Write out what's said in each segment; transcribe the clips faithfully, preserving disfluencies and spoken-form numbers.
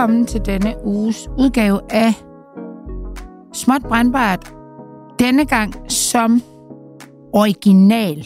velkommen til denne uges udgave af Småt Brandbart. Denne gang som original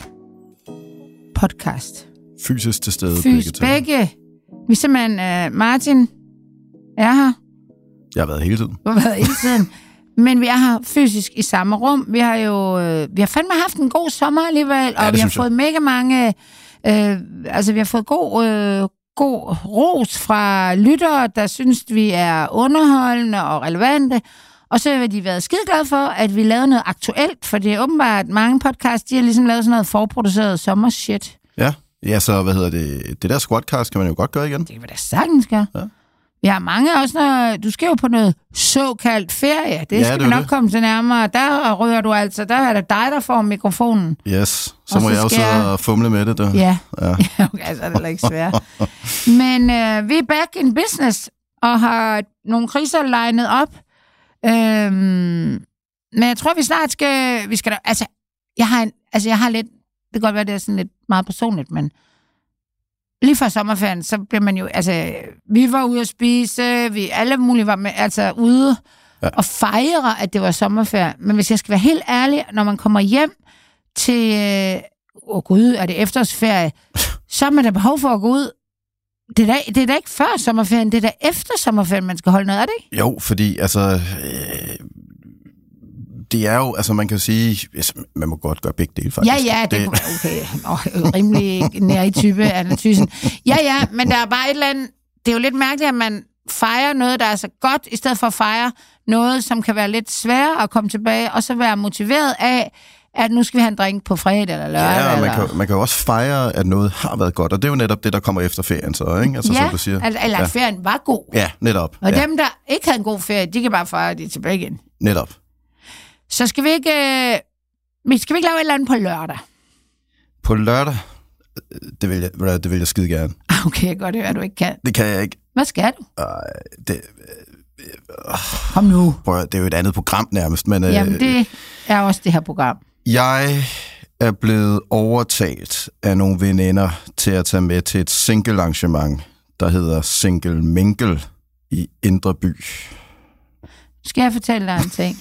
podcast. Fysisk til stede. Fysisk begge. begge. Vi er simpelthen, uh, Martin er her. Jeg har været hele tiden. Du har været hele tiden. Men vi er her fysisk i samme rum. Vi har jo øh, vi har fandme haft en god sommer alligevel, og ja, vi har fået jeg. mega mange, øh, altså vi har fået god, øh, god ros fra lyttere, der synes, vi er underholdende og relevante. Og så har de været skideglade for, at vi lavede noget aktuelt, for det er åbenbart mange podcasts, de har ligesom lavet sådan noget forproduceret sommershit. Ja, ja, så hvad hedder det? Det der squadcast kan man jo godt gøre igen. Det kan man da sagtens gøre. Ja. Vi har mange også, når du skal jo på noget såkaldt ferie. Det ja, skal det vi nok det. komme til nærmere. Der rører du altså, der er det dig, der får mikrofonen. Yes, så og må så jeg også jeg... fumle med det. Der. Ja, ja. Okay, så er det heller ikke svært. Men øh, vi er back in business, og har nogle kriser legnet op. Øhm, men jeg tror, vi snart skal... Vi skal da, altså, jeg har en, altså, jeg har lidt... Det kan godt være, det er sådan lidt meget personligt, men... Lige før sommerferien, så bliver man jo, altså, vi var ude at spise, vi alle mulige var med, altså ude ja. og fejre, at det var sommerferie. Men hvis jeg skal være helt ærlig, når man kommer hjem til, åh oh gud, er det efterårsferie, så er man der behov for at gå ud. Det er, da, det er da ikke før sommerferien, det er da efter sommerferien, man skal holde noget af det. Jo, fordi altså... Øh... Det er jo, altså man kan sige, man må godt gøre begge dele faktisk. Ja, ja, det, det... okay, oh, rimelig nær i type analysen. Ja, ja, men der er bare et eller andet, det er jo lidt mærkeligt, at man fejrer noget, der er så godt, i stedet for at fejre noget, som kan være lidt sværere at komme tilbage, og så være motiveret af, at nu skal vi have en drink på fredag eller lørdag. Ja, og man, eller... kan, man kan jo også fejre, at noget har været godt, og det er jo netop det, der kommer efter ferien så, ikke? Altså, ja, som du siger. eller, eller at ja. ferien var god. Ja, netop. Og ja. dem, der ikke havde en god ferie, de kan bare fejre det tilbage igen. Netop. Så skal vi ikke, øh, skal vi ikke lave et eller andet på lørdag? På lørdag? Det vil jeg, det vil jeg skide gerne. Okay, jeg godt høre, at du ikke kan. Det kan jeg ikke. Hvad skal du? Uh, det, uh, Kom nu. Prøv, det er jo et andet program nærmest. Men, Jamen, uh, det er også det her program. Jeg er blevet overtalt af nogle veninder til at tage med til et single arrangement, der hedder Single Mingle i Indre By. Skal jeg fortælle dig en ting?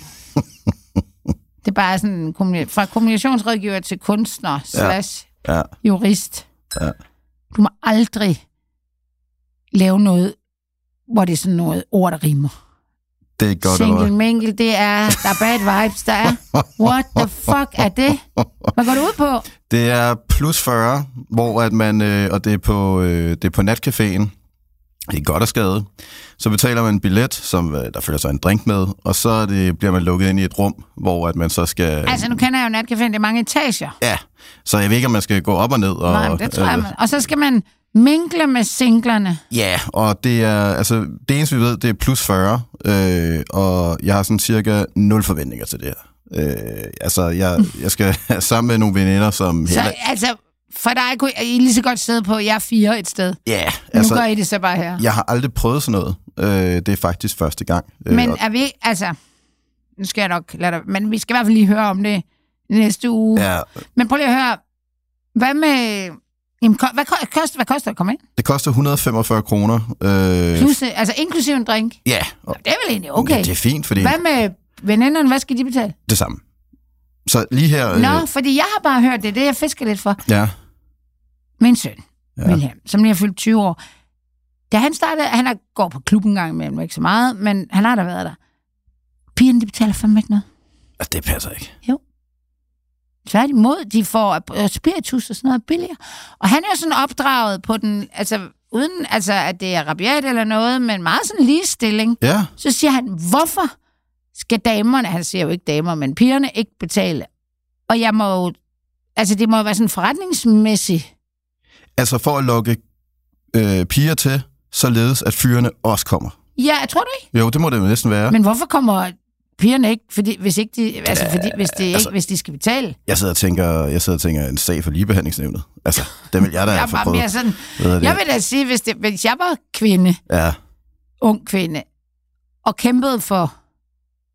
Det er bare sådan fra kommunikationsrådgiver til kunstner ja. slash ja. jurist. Ja. Du må aldrig lave noget, hvor det er sådan noget ord, der rimer. Det er godt Single mingle, det er, der er bad vibes, der er. What the fuck er det? Hvad går det ud på? Det er plus fyrre, hvor at man, øh, og det er på, øh, det er på natcaféen. Det er godt og skade. Så betaler man en billet, som der følger sig en drink med, og så det, bliver man lukket ind i et rum, hvor at man så skal... Altså, nu kender jeg jo natcaféen, det er mange etager. Ja, så jeg ved ikke, om man skal gå op og ned. Og, Nej, det tror jeg, man. Og så skal man mingle med singlerne. Ja, og det er, altså, det eneste, vi ved, det er plus fyrre, øh, og jeg har sådan cirka nul forventninger til det her. Øh, altså, jeg, jeg skal sammen med nogle veninder, som... Så, heller... altså... For dig kunne I lige så godt sidde på, jeg er fire et sted. Ja, yeah, altså... Nu gør I det så bare her. Jeg har aldrig prøvet sådan noget. Øh, det er faktisk første gang. Men er vi, altså... Nu skal jeg nok lade dig... Men vi skal i hvert fald lige høre om det næste uge. Ja. Men prøv lige at høre... Hvad med... Jamen, hvad, koster, hvad koster det at komme ind? Det koster et hundrede og femogfyrre kroner. Øh... Plus, altså inklusive en drink? Ja. Og... Det er vel egentlig okay. Ja, det er fint, fordi... Hvad med veninderne? Hvad skal de betale? Det samme. Så lige her... Nå, øh... fordi jeg har bare hørt det. Det er jeg fisker lidt for. Ja. Min søn, ja. Wilhelm, som lige har fyldt tyve år. Da han startede, han har gået på klubben en gang imellem, ikke så meget, men han har da været der. Pigerne, de betaler fandme ikke noget. Det passer ikke. Jo. Tværtimod, de får spiritus og sådan noget billigere. Og han er jo sådan opdraget på den, altså uden altså, at det er rabiat eller noget, men meget sådan ligestilling. Ja. Så siger han, hvorfor skal damerne, han siger jo ikke damer, men pigerne ikke betale? Og jeg må jo, altså det må jo være sådan forretningsmæssigt. Altså for at lokke øh, piger til, således at fyrene også kommer. Ja, jeg tror du ikke? Jo, det må det jo næsten være. Men hvorfor kommer pigerne ikke, fordi, hvis, ikke de, altså, fordi, hvis, det altså, ikke, hvis de skal betale? Jeg sidder og tænker, jeg sidder og tænker en sag for ligebehandlingsnævnet. Altså, det vil jeg da have forprøvet. Sådan, jeg vil da sige, hvis, det, hvis jeg var kvinde, ja. ung kvinde, og kæmpede for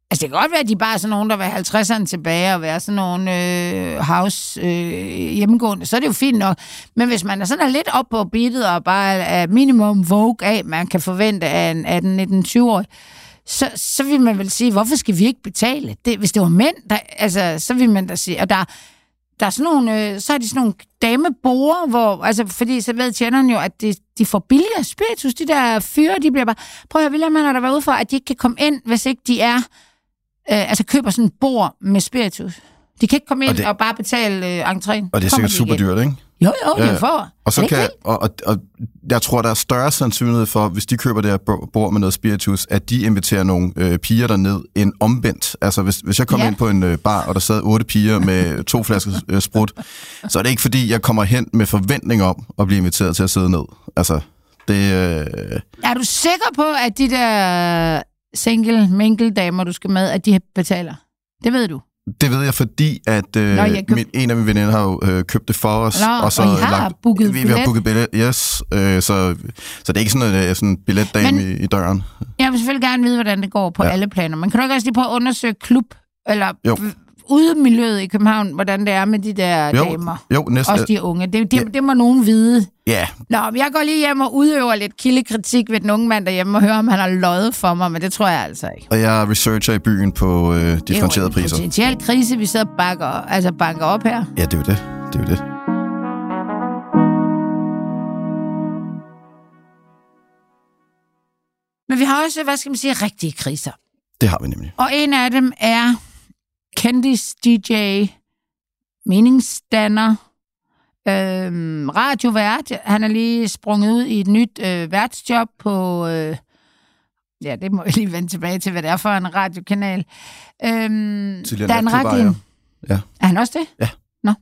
Altså, det kan godt være, at de bare er sådan nogen, der vil have halvtredserne tilbage og være sådan nogle øh, house øh, hjemmegående. Så er det jo fint nok. Men hvis man er sådan er lidt op på beatet og bare er minimum vogue af, man kan forvente af en atten, nitten, tyve-årig, så, så vil man vel sige, hvorfor skal vi ikke betale? Det, hvis det var mænd, der, altså, så vil man da sige, og der, der er sådan nogle, øh, så er de sådan nogle dameborer, hvor, altså, fordi så ved tjeneren jo, at de, de får billigere spiritus, de der fyre, de bliver bare, prøv at høre, William, har der været ude for, at de ikke kan komme ind, hvis ikke de er, øh, altså køber sådan en bord med spiritus. De kan ikke komme ind og, det, og bare betale øh, entréen. Og det er sikkert super dyrt, ikke? Jo, jo, det er for. Og, så kan, og, og, og jeg tror, der er større sandsynlighed for, hvis de køber det her bord med noget spiritus, at de inviterer nogle øh, piger derned end omvendt. Altså, hvis, hvis jeg kommer ja. ind på en øh, bar, og der sad otte piger med to flasker øh, sprut, så er det ikke, fordi jeg kommer hen med forventning om at blive inviteret til at sidde ned. Altså, det... Øh... Er du sikker på, at de der single-mingle-damer, du skal med, at de betaler? Det ved du. Det ved jeg, fordi at øh, Nå, køb... min, en af mine veninder har jo øh, købt det for os. Nå, og så og I har lagt, booket vi, billet? Vi har booket billet, yes. Øh, så, så det er ikke sådan en sådan billetdame Men, i, i døren. Jeg vil selvfølgelig gerne vide, hvordan det går på ja. alle planer. Men kan du ikke også lige prøve at undersøge klub, eller jo. udemiljøet i København, hvordan det er med de der jo. damer? Jo, næsten. Også de unge. Det, det, ja. det må nogen vide. Ja. Nå, men jeg går lige hjem og udøver lidt kildekritik ved den unge mand derhjemme og hører, om han har løjet for mig, men det tror jeg altså ikke. Og jeg researcher i byen på øh, differentierede priser. Det er jo en potentiel krise, vi sidder og banker, altså banker op her. Ja, det er jo det. Det er jo det. Men vi har også, hvad skal man sige, rigtige kriser. Det har vi nemlig. Og en af dem er kendis D J, meningsdanner, Øhm, radiovært. Han er lige sprunget ud i et nyt øh, værtsjob på... Øh, ja, det må jeg lige vende tilbage til, hvad det er for en radiokanal. Øhm, Dan Rachlin. Ja. Er han også det? Ja. Nå.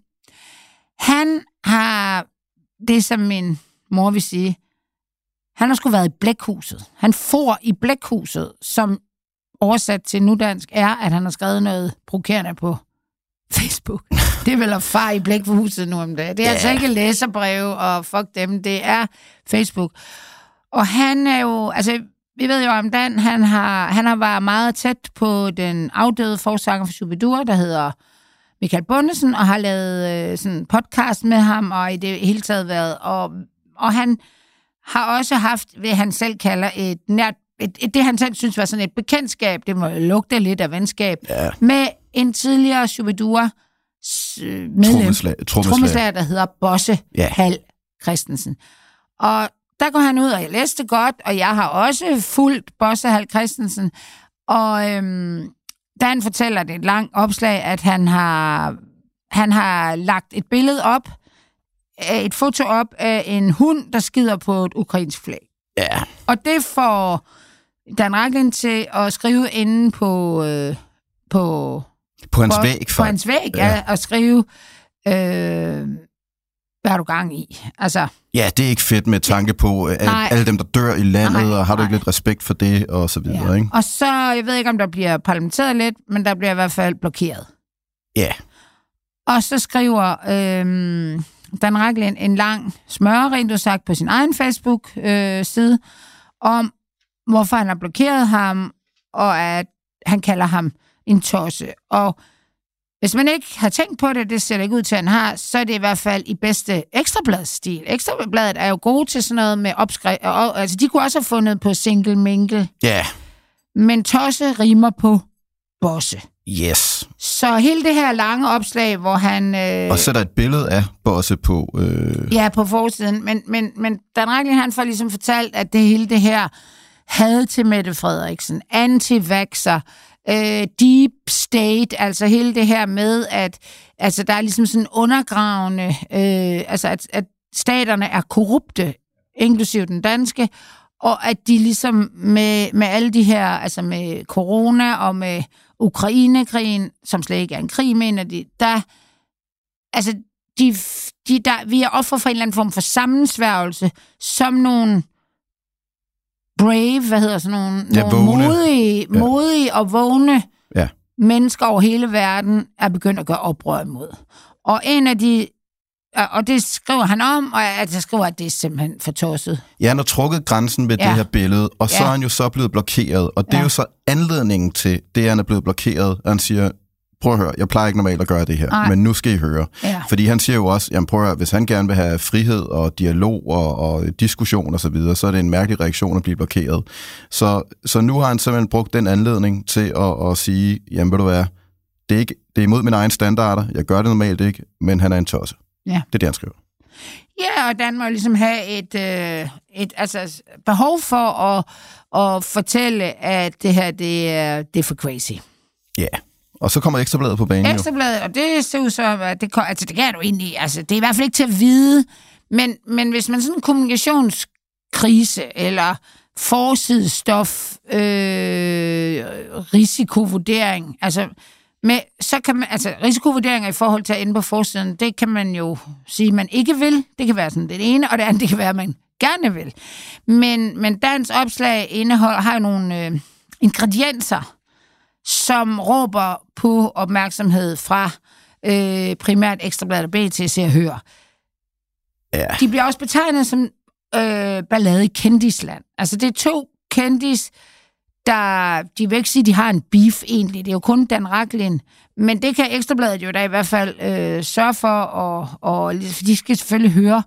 Han har det, som min mor vil sige, han har sgu været i Blækhuset. Han for i Blækhuset, som oversat til nudansk er, at han har skrevet noget provokerende på Facebook. Det er vel at far i Blækhuset nu om dagen. Det er yeah. altså ikke læserbreve, og fuck dem, det er Facebook. Og han er jo, altså, vi ved jo om Dan, han har, han har været meget tæt på den afdøde forsanger for Shubidua, der hedder Michael Bundesen, og har lavet øh, sådan en podcast med ham, og i det hele taget været, og, og han har også haft, hvad han selv kalder et nært, et, et, det han selv synes var sådan et bekendtskab, det må lugte lidt af venskab, yeah. med en tidligere Shubidua medlem, trommeslager, der hedder Bosse yeah. Hal Christensen. Og der går han ud, og jeg læste godt, og jeg har også fulgt Bosse Hal Christensen, og øhm, da han fortæller det et langt opslag, at han har, han har lagt et billede op, et foto op af en hund, der skider på et ukrainsk flag. Yeah. Og det får Dan Rachlin til at skrive inde på... Øh, på På hans på, væg. På hans væg, ja. ja at skrive, øh, hvad har du gang i? Altså, ja, det er ikke fedt med tanke på alle, alle dem, der dør i landet, nej, og har du ikke lidt respekt for det, og så videre, ja. Ikke? Og så, jeg ved ikke, om der bliver parlamenteret lidt, men der bliver i hvert fald blokeret. Ja. Og så skriver øh, Dan Rachlin en lang smøre, rent du sagt, på sin egen Facebook-side, øh, om hvorfor han har blokeret ham, og at han kalder ham en tosse. Og hvis man ikke har tænkt på det, det ser det ikke ud til, at han har, så er det i hvert fald i bedste ekstrabladstil. Ekstrabladet er jo gode til sådan noget med opskrift. Altså, de kunne også have fundet på single mingle. Ja. Yeah. Men tosse rimer på bosse. Yes. Så hele det her lange opslag, hvor han... Øh, og sætter et billede af bosse på... Øh... Ja, på forsiden. Men, men, men Dan Rachlin, han får ligesom fortalt, at det hele det her had til Mette Frederiksen, anti-vaxxer, øh, deep state, altså hele det her med, at altså, der er ligesom sådan undergravende, øh, altså at, at staterne er korrupte, inklusive den danske, og at de ligesom med, med alle de her, altså med corona og med Ukraine-krigen, som slet ikke er en krig, mener de, der, altså, de, de, der, vi er offer for en eller anden form for sammensværgelse, som nogle brave, hvad hedder sådan nogle, ja, nogle modige, ja. modige og vågne ja. mennesker over hele verden er begyndt at gøre oprør imod. Og en af de og det skriver han om, og at jeg skriver, at det er simpelthen for tosset. Ja, han har trukket grænsen ved ja. det her billede, og så ja. er han jo så blevet blokeret, og det ja. er jo så anledningen til det, at han er blevet blokeret, at han siger, prøv at høre, jeg plejer ikke normalt at gøre det her, Ej. men nu skal I høre. Ja. Fordi han siger jo også, jamen prøv at høre, hvis han gerne vil have frihed og dialog og, og diskussion og så videre, så er det en mærkelig reaktion at blive blokeret. Så, så nu har han simpelthen brugt den anledning til at, at sige, jamen ved du hvad, det er, ikke, det er imod mine egne standarder, jeg gør det normalt ikke, men han er en tosse. Ja. Det er det, han skriver. Ja, og Dan må ligesom have et, øh, et altså, behov for at, at fortælle, at det her, det er, det er for crazy. Ja, yeah. Og så kommer Ekstrabladet på banen. Ekstrabladet, og det ser ud så, at det, altså, det kan du egentlig, altså det er i hvert fald ikke til at vide, men, men hvis man sådan en kommunikationskrise, eller forsidestof, øh, risikovurdering, altså med, så kan man, altså risikovurderinger i forhold til at ende på forsiden, det kan man jo sige, man ikke vil. Det kan være sådan det ene, og det andet, det kan være, at man gerne vil. Men, men Dans opslag indeholder, har jo nogle øh, ingredienser, som råber på opmærksomhed fra øh, primært Ekstrabladet og B T, Se og Hør. Ja. De bliver også betegnet som øh, ballade i kendisland. Altså det er to kendis, der, de vil ikke sige, de har en beef egentlig. Det er jo kun Dan Rachlin. Men det kan Ekstrabladet jo da i hvert fald øh, sørge for, og, og de skal selvfølgelig høre.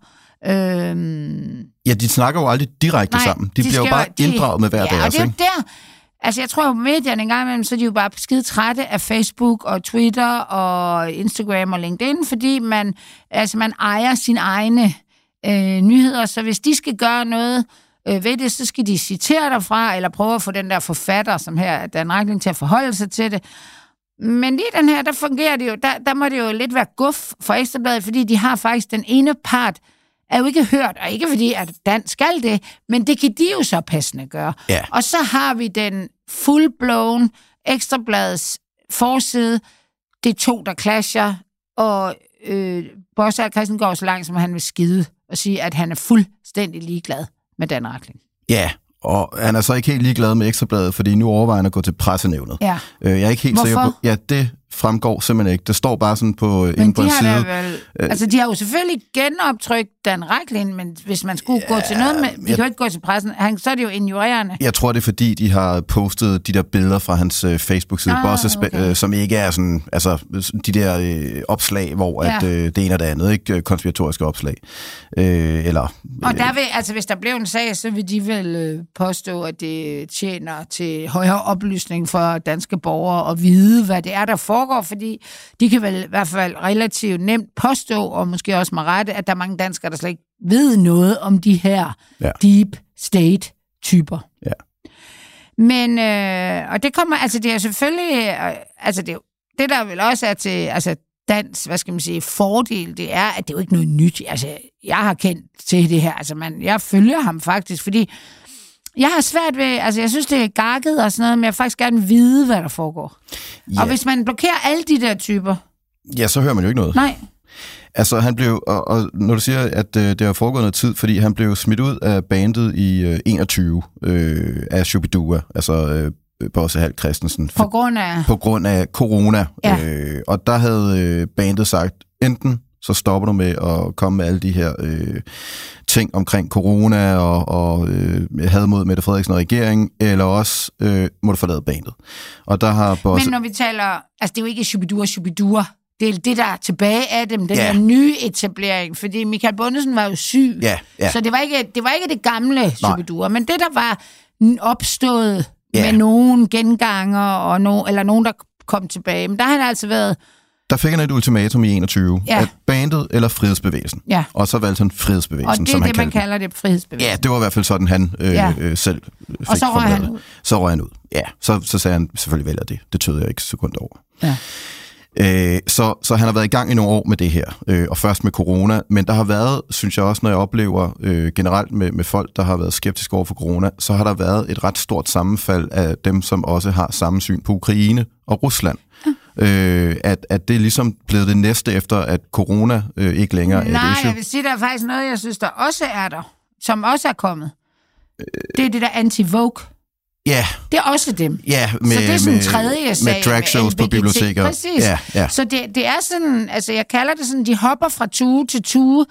Øh, ja, de snakker jo aldrig direkte nej, sammen. De, de bliver jo bare de, inddraget med hver ja, deres. Og det er jo der. Altså, jeg tror jo, medierne en gang imellem, så er de jo bare skide trætte af Facebook og Twitter og Instagram og LinkedIn, fordi man, altså, man ejer sine egne øh, nyheder. Så hvis de skal gøre noget øh, ved det, så skal de citere derfra, eller prøve at få den der forfatter, som her, Dan Rachlin, til at forholde sig til det. Men lige den her, der fungerer det jo, der, der må det jo lidt være guf for Ekstrabladet, fordi de har faktisk den ene part, er jo ikke hørt, og ikke fordi, at Dan skal det, men det kan de jo så passende gøre. Ja. Og så har vi den full-blown Ekstrabladets forside, det er to, der clasher, og øh, Bosse Christen går så langt, som han vil skide, og sige, at han er fuldstændig ligeglad med Dan Rachlin. Ja, og han er så ikke helt ligeglad med Ekstrabladet, fordi nu overvejer han at gå til pressenævnet. Ja. Øh, jeg er ikke helt Hvorfor? sikker på... Ja, det fremgår simpelthen ikke. Det står bare sådan på, men inde på de en har side. Vel, altså, de har jo selvfølgelig genoptrykt Dan Rachlin, men hvis man skulle ja, gå til noget med... Vi jeg, kan jo ikke gå til pressen. Han, så er det jo ignorerende. Jeg tror, det er fordi, de har postet de der billeder fra hans uh, Facebook-side, ah, Bosse, okay. uh, som ikke er sådan... Altså, de der uh, opslag, hvor ja. at, uh, det ene og det andet, ikke konspiratoriske opslag. Uh, eller... Og der vil, altså, hvis der blev en sag, så vil de vel uh, påstå, at det tjener til højere oplysning for danske borgere at vide, hvad det er, der foregår, fordi de kan vel i hvert fald relativt nemt påstå, og måske også med rette, at der er mange danskere, der slet ikke ved noget om de her ja. deep state-typer. Ja. Men, øh, og det kommer, altså det er selvfølgelig, øh, altså det, det der vel også er til, altså Dans, hvad skal man sige, fordel, det er, at det er jo ikke noget nyt. Altså, jeg har kendt til det her, altså man, jeg følger ham faktisk, fordi jeg har svært ved, altså jeg synes, det er gakket og sådan noget, men jeg vil faktisk gerne vide, hvad der foregår. Ja. Og hvis man blokerer alle de der typer... Ja, så hører man jo ikke noget. Nej. Altså han blev, og, og når du siger, at øh, det har foregået noget tid, fordi han blev smidt ud af bandet i øh, enogtyve øh, af Shubidua, altså øh, Bosse Hall Christensen. På grund af... På grund af corona. Ja. Øh, og der havde øh, bandet sagt, enten så stopper du med at komme med alle de her øh, ting omkring corona og, og øh, had mod Mette Frederiksen og regeringen, eller også øh, må du forlade bandet. Og der har Bosse... Men når vi taler... Altså, det er jo ikke Shubidua, Shubidua. Det er det, der er tilbage af dem, den ja. der nye etablering, fordi Michael Bundesen var jo syg, ja, ja. så det var, ikke, det var ikke det gamle Shubidua, men det, der var opstået ja. med nogen genganger, og no, eller nogen, der kom tilbage, men der har han altså været... Der fik han et ultimatum i enogtyve, ja. at bandet eller frihedsbevægelsen. Ja. Og så valgte han frihedsbevægelsen, og det er som det, han man kalder det, frihedsbevægelsen. Ja, det var i hvert fald sådan, han øh, ja. øh, selv fik. Og så røg han ud. Så røg han ud, ja. Så, så sagde han, selvfølgelig vælger det. Det tød jeg ikke sekund over. Ja. Øh, så, så han har været i gang i nogle år med det her, øh, og først med corona, men der har været, synes jeg også, når jeg oplever øh, generelt med, med folk, der har været skeptiske over for corona, så har der været et ret stort sammenfald af dem, som også har samme syn på Ukraine og Rusland. Ja. Øh, at, at det er ligesom blevet det næste efter, at corona øh, ikke længere Nej, er et issue. jeg vil sige, der er faktisk noget, jeg synes, der også er der, som også er kommet. Det er det der anti-Vogue. Ja. Det er også dem. Ja, med, så det er sådan en med, tredje sag med drag shows på biblioteker. Præcis. Ja, ja. Så det, det er sådan, altså jeg kalder det sådan, de hopper fra tue til tue.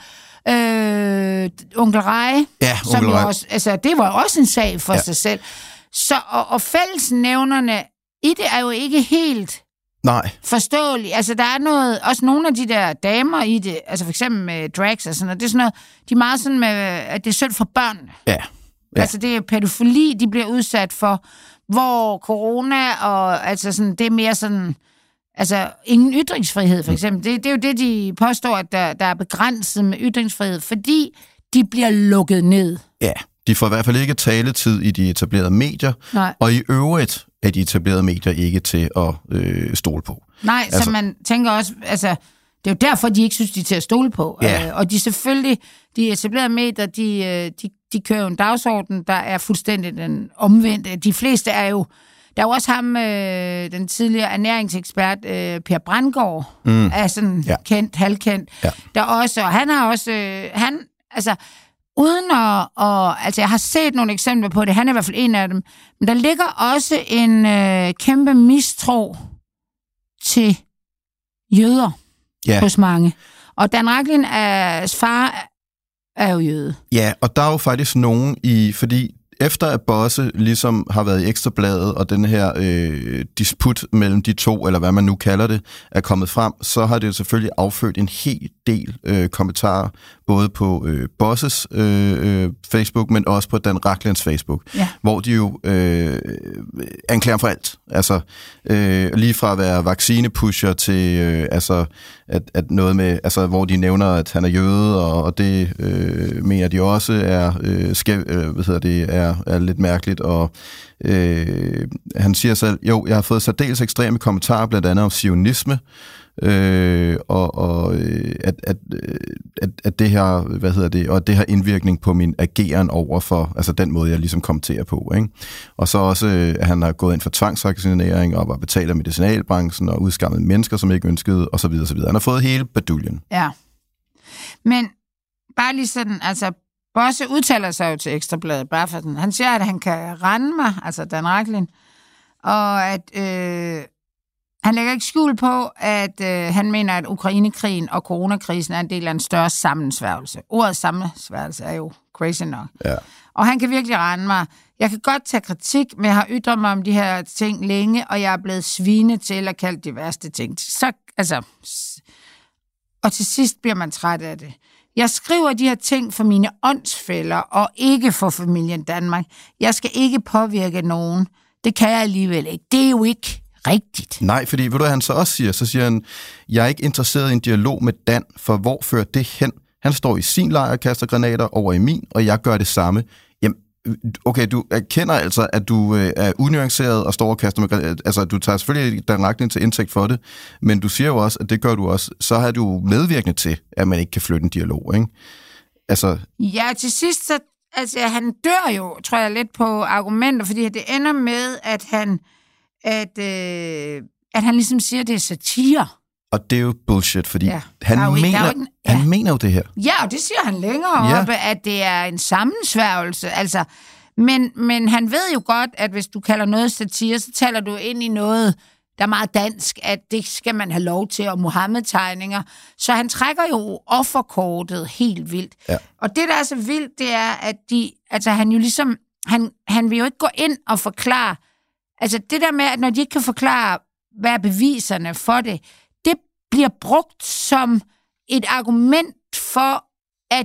Øh, Onkel Rej, ja, som jo også, altså det var også en sag for ja. sig selv. Så, og, og fællesnævnerne i det er jo ikke helt Nej. forståeligt. Altså der er noget, også nogle af de der damer i det, altså for eksempel med drags og sådan noget, det er sådan noget, de er meget sådan med, at det er synd for børn. Ja. Ja. Altså det er pædofili, de bliver udsat for, hvor corona og altså sådan, det er mere sådan, altså ingen ytringsfrihed for eksempel. Det, det er jo det, de påstår, at der, der er begrænset med ytringsfrihed, fordi de bliver lukket ned. Ja, de får i hvert fald ikke taletid i de etablerede medier, Nej. Og i øvrigt er de etablerede medier ikke til at øh, stole på. Nej, altså, så man tænker også, altså det er jo derfor, de ikke synes, de er til at stole på. Ja. Øh, og de selvfølgelig, de etablerede medier, de, de, de kører jo en dagsorden, der er fuldstændig den omvendte. De fleste er jo, der er jo også ham, øh, den tidligere ernæringsekspert, øh, Per Brandgaard, mm. er sådan ja. kendt, halvkendt. Ja. Der også, og han har også, øh, han, altså, uden at, og, altså jeg har set nogle eksempler på det, han er i hvert fald en af dem, men der ligger også en øh, kæmpe mistro til jøder ja. hos mange. Og Dan Rachlins far er jo jøde. Ja, og der er jo faktisk nogen i, fordi efter at Bosse ligesom har været i Ekstrabladet, og den her øh, disput mellem de to, eller hvad man nu kalder det, er kommet frem, så har det jo selvfølgelig affødt en hel del øh, kommentarer, både på øh, Bosses øh, Facebook, men også på Dan Rachlins Facebook, ja. Hvor de jo øh, anklager for alt. Altså øh, lige fra at være vaccinepusher til øh, altså, at, at noget med, altså, hvor de nævner, at han er jøde, og, og det øh, mener de også er, øh, skæv, øh, hvad hedder det, er, er lidt mærkeligt, og øh, han siger selv, jo, jeg har fået særdeles ekstreme kommentarer, blandt andet om zionisme, Øh, og, og at, at, at, at det her, hvad hedder det, og at det har indvirkning på min ageren over for, altså den måde, jeg ligesom kommenterer på, ikke? Og så også, at han har gået ind for tvangsvaccinering og var betalt af medicinalbranchen og udskammet mennesker, som ikke ønskede, og så videre, så videre. Han har fået hele baduljen. Ja. Men bare lige sådan, altså, Bosse udtaler sig jo til Ekstrabladet, bare for den. Han siger, at han kan rende mig, altså Dan Rachlin, og at øh, han lægger ikke skjul på, at øh, han mener, at Ukrainekrigen og coronakrisen er en del af en større sammensværgelse. Ordet sammensværgelse er jo crazy nok. Ja. Og han kan virkelig rende mig. Jeg kan godt tage kritik, men jeg har ytret mig om de her ting længe, og jeg er blevet svinet til at kalde de værste ting. Så, altså, og til sidst bliver man træt af det. Jeg skriver de her ting for mine åndsfæller, og ikke for familien Danmark. Jeg skal ikke påvirke nogen. Det kan jeg alligevel ikke. Det er jo ikke rigtigt. Nej, fordi ved du, hvad han så også siger? Så siger han, jeg er ikke interesseret i en dialog med Dan, for hvor fører det hen? Han står i sin lejr og kaster granater over i min, og jeg gør det samme. Jamen, okay, du erkender altså, at du øh, er unuanceret og står og kaster med granater. Altså, du tager selvfølgelig Dan Rachlin til indtægt for det, men du siger jo også, at det gør du også. Så har du medvirkende til, at man ikke kan flytte en dialog, ikke? Altså... Ja, til sidst, så, altså, han dør jo, tror jeg, lidt på argumenter, fordi det ender med, at han at, øh, at han ligesom siger, at det er satire. Og det er jo bullshit, fordi ja. han, jo, mener, ikke, ja. han mener jo det her. Ja, og det siger han længere ja. oppe, at det er en sammensværgelse. Altså, men, men han ved jo godt, at hvis du kalder noget satire, så taler du ind i noget, der er meget dansk, at det skal man have lov til, og Mohammed-tegninger. Så han trækker jo offerkortet helt vildt. Ja. Og det, der er så vildt, det er, at de, altså, han jo ligesom, han, han vil jo ikke gå ind og forklare. Altså det der med, at når de ikke kan forklare, hvad er beviserne for det, det bliver brugt som et argument for, at,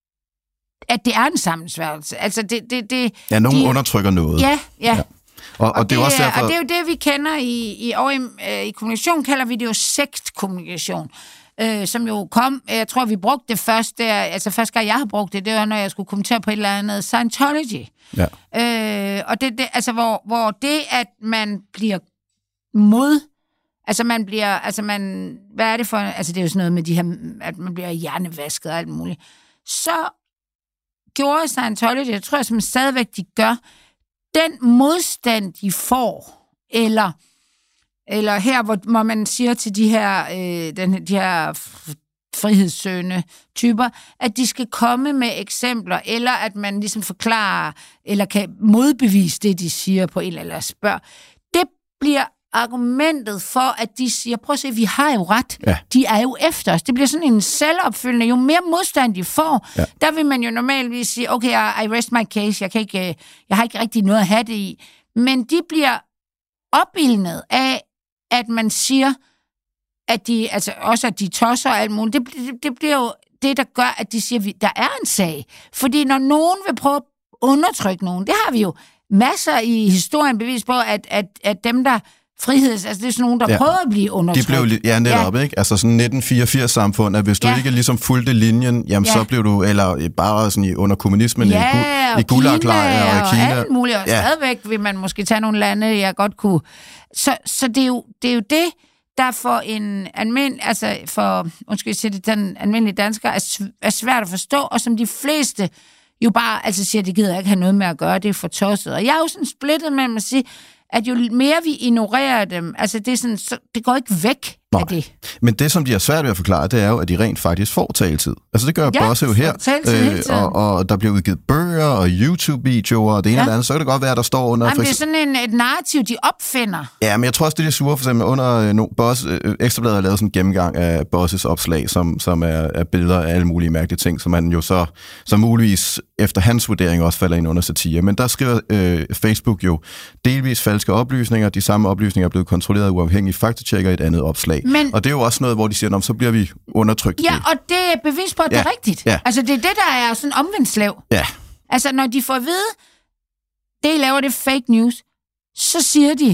at det er en sammensværgelse. Altså det, det, det, ja, nogen de, undertrykker noget. Ja, ja. ja. Og, og, og, det er også derfor... og det er jo det, vi kender i, i, og i, øh, i kommunikation, kalder vi det jo sektkommunikation, øh, som jo kom, jeg tror, vi brugte det først, der, altså første gang, jeg har brugt det, det var, når jeg skulle kommentere på et eller andet Scientology. Ja. Øh, og det, det, altså, hvor, hvor det, at man bliver mod, altså man bliver, altså man, hvad er det for, altså det er jo sådan noget med de her, at man bliver hjernevasket og alt muligt, så gjorde Scientology, jeg tror, som stadigvæk de gør, den modstand, de får, eller, eller her, hvor, hvor man siger til de her, øh, den, de her frihedssøgende typer, at de skal komme med eksempler, eller at man ligesom forklarer, eller kan modbevise det, de siger på en eller spørg. Det bliver argumentet for, at de siger, prøv at se, vi har jo ret. Ja. De er jo efter os. Det bliver sådan en selvopfyldende. Jo mere modstand de får, ja. Der vil man jo normalvis sige, okay, I rest my case, jeg, kan ikke, jeg har ikke rigtig noget at have det i. Men de bliver opildnet af, at man siger, at de, altså også at de tosser og alt muligt. Det, det, det bliver jo det, der gør, at de siger, at der er en sag. Fordi når nogen vil prøve at undertrykke nogen, det har vi jo masser i historien bevis på, at, at, at dem, der friheds, altså det er sådan nogen, der ja. prøver at blive undertrykt. De blev, ja, netop, ja. ikke? Altså sådan nitten fireogfirs-samfund, at hvis du ja. ikke ligesom fulgte linjen, jamen ja. så blev du, eller bare sådan under kommunismen ja, i, i Gulag-lejre og i Kina. Og alt muligt, og ja. stadigvæk vil man måske tage nogle lande, jeg godt kunne. Så, så det, er jo, det er jo det, der for en almindelig, altså for, undskyld sige det, den almindelige dansker, er, er svært at forstå, og som de fleste jo bare, altså siger, det gider jeg ikke have noget med at gøre, det er for tosset. Og jeg er jo sådan splittet mellem at sige, at jo mere vi ignorerer dem, altså det er sådan, så det går ikke væk Nej. af det. Men det, som de har svært ved at forklare, det er jo, at de rent faktisk får taletid. Altså det gør ja, Bosse jo her, øh, og, og der bliver udgivet bøger og YouTube-videoer, og det ene ja. eller andet, så kan det godt være, at der står under... Jamen, det er sådan en, et narrativ, de opfinder. Ja, men jeg tror også, det er sure, for eksempel under øh, no, Boss, øh, Ekstrabladet har lavet sådan en gennemgang af Bosses opslag, som, som er, er billeder af alle mulige mærkelige ting, som man jo så, som muligvis efter hans vurdering også falder ind under satire. Men der skriver øh, Facebook jo delvis falske oplysninger, de samme oplysninger er blevet kontrolleret af uafhængige faktatjekker i et andet opslag. Men, og det er jo også noget, hvor de siger, så bliver vi undertrykt. Ja, og det er bevis på, at ja, det er rigtigt. Ja. Altså, det er det, der er sådan omvendt slav. Ja. Altså, når de får at vide, det I laver, det fake news, så siger de,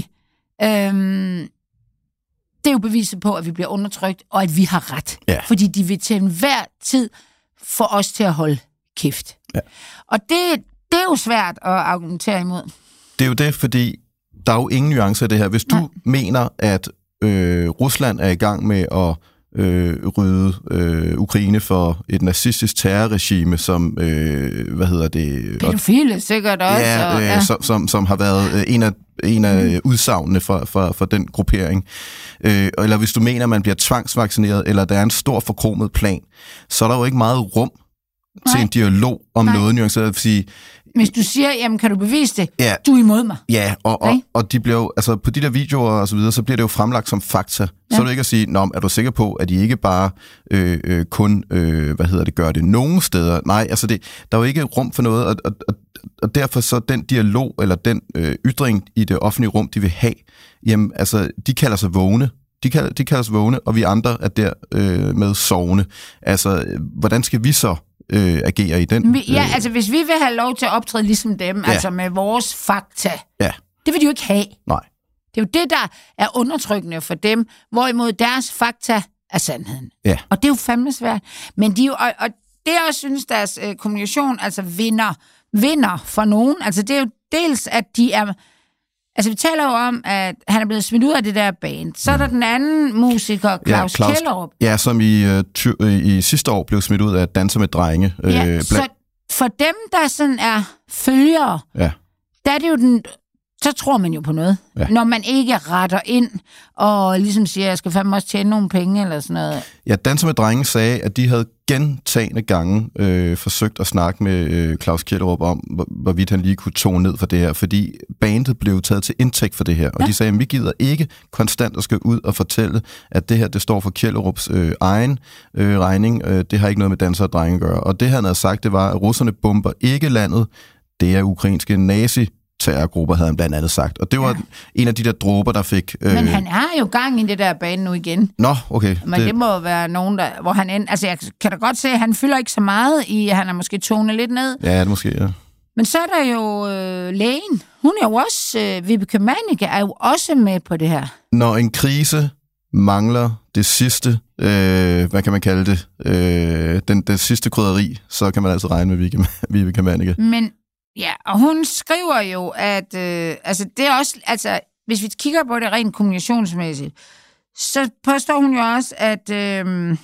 øhm, det er jo beviset på, at vi bliver undertrykt, og at vi har ret. Ja. Fordi de vil til enhver tid få os til at holde kæft. Ja. Og det, det er jo svært at argumentere imod. Det er jo det, fordi der er jo ingen nuancer i det her. Hvis du Nej. mener, at Øh, Rusland er i gang med at øh, rydde øh, Ukraine for et nazistisk terrorregime, som, øh, hvad hedder det? Pædofile sikkert også. Ja, øh, ja. Som, som, som har været øh, en af, en af mm. udsagnene for, for, for den gruppering. Øh, eller hvis du mener, at man bliver tvangsvaccineret, eller der er en stor forkromet plan, så er der jo ikke meget rum Nej. til en dialog om Nej. noget nuanceret. Sige, Hvis du siger, jamen kan du bevise det? Ja, du er imod mig. Ja, og, og, og de bliver jo, altså på de der videoer og så videre, så bliver det jo fremlagt som fakta. Ja. Så er det ikke at sige, nå, er du sikker på, at de ikke bare øh, øh, kun, øh, hvad hedder det, gør det nogen steder? Nej, altså det, der er jo ikke rum for noget, og, og, og, og derfor så den dialog, eller den øh, ytring i det offentlige rum, de vil have, jamen altså, de kalder sig vågne. De kalder, de kalder sig vågne, og vi andre er der øh, med sovne. Altså, hvordan skal vi så Øh, agerer i den. Vi, ja, øh, altså hvis vi vil have lov til at optræde ligesom dem, ja. altså med vores fakta, ja. det vil de jo ikke have. Nej. Det er jo det, der er undertrykkende for dem, hvorimod deres fakta er sandheden. Ja. Og det er jo fandme svært. Men de jo, og, og det jeg også synes, deres øh, kommunikation altså vinder, vinder for nogen. Altså det er jo dels, at de er... Altså, vi taler jo om, at han er blevet smidt ud af det der band. Så er der den anden musiker, Claus, ja, Claus Kjellerup. Ja, som i, uh, ty- i sidste år blev smidt ud af Danser med drenge. Ja, øh, blandt... så for dem, der sådan er følgere, ja. der er det jo den... Så tror man jo på noget. Ja. Når man ikke retter ind og ligesom siger, jeg skal fandme også tjene nogle penge eller sådan noget. Ja, Danser med drenge sagde, at de havde gentagende gange øh, forsøgt at snakke med øh, Claus Kjellerup om, hvor, hvorvidt han lige kunne tone ned for det her, fordi bandet blev taget til indtægt for det her. Og ja. de sagde, at vi gider ikke konstant at skal ud og fortælle, at det her, det står for Kjellerups øh, egen øh, regning. Øh, det har ikke noget med Danser og drenge at gøre. Og det han havde sagt, det var, at russerne bomber ikke landet. Det er ukrainske nazi terrorgrupper, havde han blandt andet sagt. Og det var ja. en af de der dråber, der fik... Øh... Men han har jo gang i det der bane nu igen. Nå, okay. Men det, det må være nogen, der... Hvor han end... Altså, jeg kan da godt se, at han fylder ikke så meget i... Han er måske tonet lidt ned. Ja, det måske, ja. Men så er der jo øh, lægen. Hun er jo også... Øh, Vibeke Mannicke er jo også med på det her. Når en krise mangler det sidste... Øh, hvad kan man kalde det? Øh, den, den sidste krydderi, så kan man altså regne med Vibeke Mannicke. Men... Ja, og hun skriver jo, at øh, altså det er også, altså hvis vi kigger på det rent kommunikationsmæssigt, så påstår hun jo også, at øh,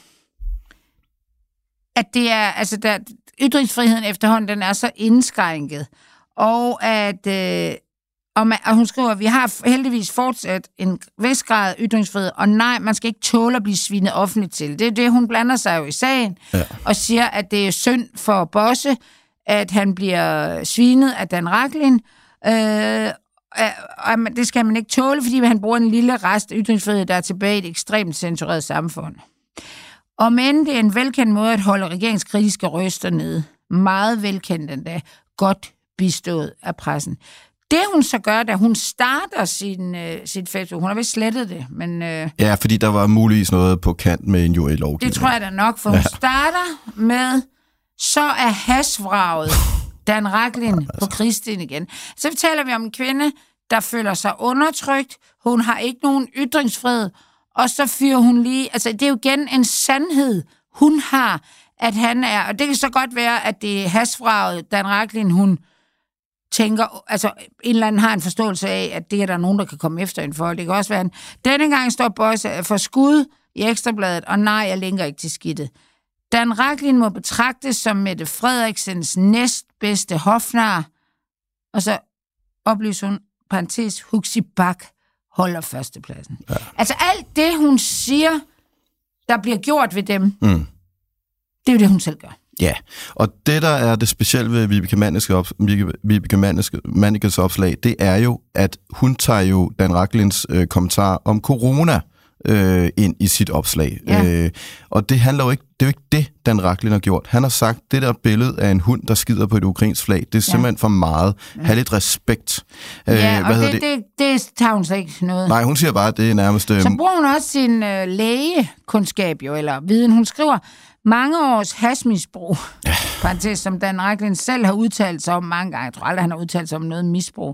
at det er, altså der, ytringsfriheden efterhånden, den er så indskrænket, og at øh, Og, man, og hun skriver, vi har heldigvis fortsat en vis grad af ytringsfrihed, og nej, man skal ikke tåle at blive svinet offentligt til. Det er det, hun blander sig jo i sagen, ja. Og siger, at det er synd for Bosse, at han bliver svinet af Dan Rachlin, øh, og det skal man ikke tåle, fordi han bruger en lille rest af ytringsfrihed, der er tilbage i et ekstremt censureret samfund. Og men det er en velkendt måde at holde regeringskritiske røster nede. Meget velkendt endda. Godt bistået af pressen. Det hun så gør, da hun starter sin, øh, sit Facebook, hun har vist slettet det, men... Øh, ja, fordi der var muligvis noget på kant med en jurylovgivning. Det tror jeg da nok, for hun ja. starter med, så er hasvraget Dan Rachlin altså. på krigsstien igen. Så taler vi om en kvinde, der føler sig undertrykt, hun har ikke nogen ytringsfrihed, og så fyrer hun lige... Altså, det er jo igen en sandhed, hun har, at han er... Og det kan så godt være, at det er hasvraget Dan Rachlin, hun... tænker, altså en eller anden har en forståelse af, at det er der nogen, der kan komme efter en for. Det kan også være en, denne gang står Bosse for skud i Ekstrabladet, og nej, jeg linker ikke til skidtet. Dan Rachlin må betragtes som Mette Frederiksens næstbedste hofnar, og så oplyser hun, parentes, Huxi Bak holder førstepladsen. Ja. Altså alt det, hun siger, der bliver gjort ved dem, mm. det er jo det, hun selv gør. Ja, og det, der er det specielle ved Vibeke Manniches op, Manniches opslag, det er jo, at hun tager jo Dan Rachlins øh, kommentar om corona øh, ind i sit opslag. Ja. Øh, og det handler jo ikke, det er jo ikke det, Dan Rachlin har gjort. Han har sagt, det der billede af en hund, der skider på et ukrainsk flag, det er simpelthen ja. for meget. Ja. Ha' lidt respekt. Ja, øh, hvad og det, det? Det, det tager hun så ikke noget. Nej, hun siger bare, at det er nærmest... Øh, så bruger hun også sin øh, lægekundskab jo, eller viden. Hun skriver... Mange års hashmisbrug, ja. parentes, som Dan Rachlin selv har udtalt sig om mange gange, jeg tror aldrig, han har udtalt sig om noget misbrug,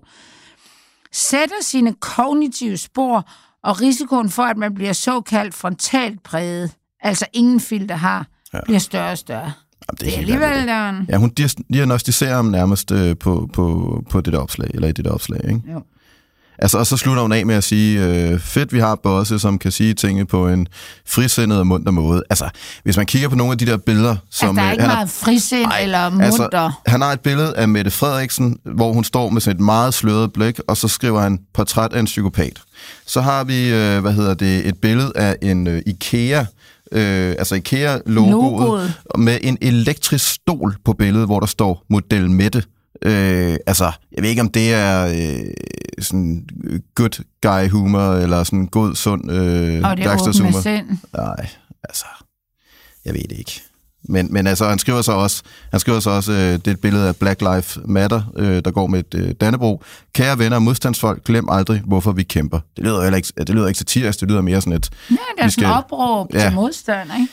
sætter sine kognitive spor og risikoen for, at man bliver såkaldt frontalt præget, altså ingen filter har, ja. bliver større og større. Jamen, det er, det er alligevel... Der... Ja, hun diagnostiserer ham nærmest øh, på, på, på det der opslag, eller i det der opslag, ikke? Jo. Altså, og så slutter hun af med at sige, øh, fedt, vi har Bosse, som kan sige tingene på en frisindet og munter måde. Altså, hvis man kigger på nogle af de der billeder... Som, altså, der er ikke han meget frisind ej, eller munter. Altså, han har et billede af Mette Frederiksen, hvor hun står med sådan et meget sløret blik, og så skriver han portræt af en psykopat. Så har vi, øh, hvad hedder det, et billede af en øh, IKEA... Øh, altså IKEA-logoet med en elektrisk stol på billedet, hvor der står Model Mette. Øh, altså, jeg ved ikke, om det er øh, sådan good guy humor, eller sådan god, sund øh, værkstedshumor. Nej, altså, jeg ved det ikke. Men, men altså, han skriver så også, han skriver så også øh, det er et billede af Black Lives Matter, øh, der går med et øh, Dannebrog. Kære venner og modstandsfolk, glem aldrig, hvorfor vi kæmper. Det lyder heller ikke, det lyder ikke satirisk, det lyder mere sådan et... Ja, det er sådan et opråb ja. til modstand, ikke?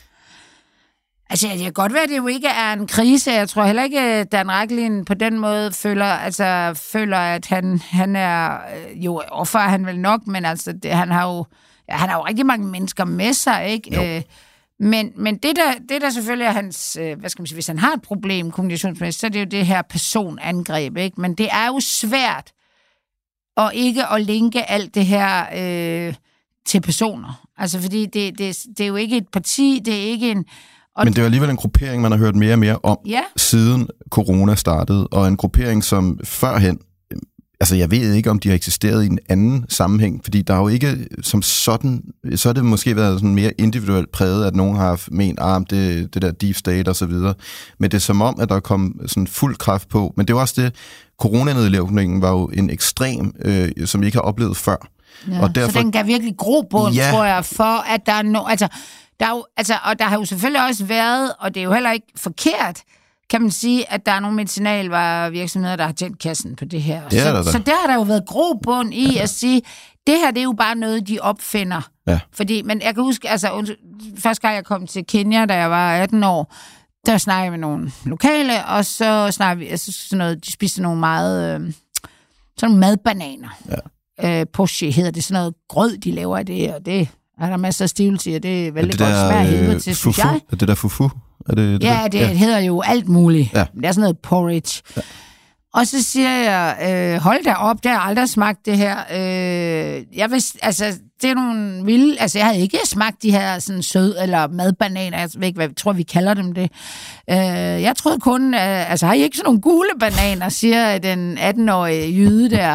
Altså, det kan godt være, at det jo ikke er en krise. Jeg tror heller ikke, at Dan Rachlin på den måde føler, altså, føler at han, han er... Jo, offer han vel nok, men altså, det, han, har jo, ja, han har jo rigtig mange mennesker med sig, ikke? Øh, men men det, der, det, der selvfølgelig er hans... Øh, hvad skal man sige? Hvis han har et problem kommunikationsmæssigt, så er det jo det her personangreb, ikke? Men det er jo svært og ikke at linke alt det her øh, til personer. Altså, fordi det, det, det er jo ikke et parti, det er ikke en... Og men det er alligevel en gruppering, man har hørt mere og mere om, ja. siden corona startede, og en gruppering, som førhen, altså jeg ved ikke, om de har eksisteret i en anden sammenhæng, fordi der er jo ikke som sådan, så har det måske været sådan mere individuelt præget, at nogen har ment, ah, det, det der deep state og så videre, men det er som om, at der kom sådan fuld kraft på, men det er også det, coronanedlukningen var jo en ekstrem, øh, som vi ikke har oplevet før. Ja, og derfor, så den gav virkelig grobund, ja, tror jeg, for at der er no, altså Der er jo, altså, og der har jo selvfølgelig også været, og det er jo heller ikke forkert, kan man sige, at der er nogle medicinalvarevirksomheder, der har tjent kassen på det her. Det så, der så der har der jo været grobund i ja. at sige, det her det er jo bare noget, de opfinder. Ja. Fordi, men jeg kan huske, altså, første gang jeg kom til Kenya, da jeg var atten år, der snakkede jeg med nogle lokale, og så snakkede vi, altså sådan noget, de spiste nogle meget, øh, sådan nogle madbananer. Ja. Øh, Porsche hedder det, sådan noget grød, de laver af det, og det er der masser af stivelse i, og det er vældig godt svært helvede til, synes jeg. Er det der fufu? Er det, det ja, der? det ja. hedder jo alt muligt. Ja. Det er sådan noget porridge. Ja. Og så siger jeg, øh, hold da op, det har jeg aldrig smagt det her. Øh, jeg vidste, altså, det er nogle vilde, altså jeg havde ikke smagt de her sådan sød eller madbananer, jeg ved ikke, hvad jeg tror, vi kalder dem det. Øh, jeg troede kun, øh, altså har I ikke sådan nogle gule bananer, siger den atten-årige jyde der.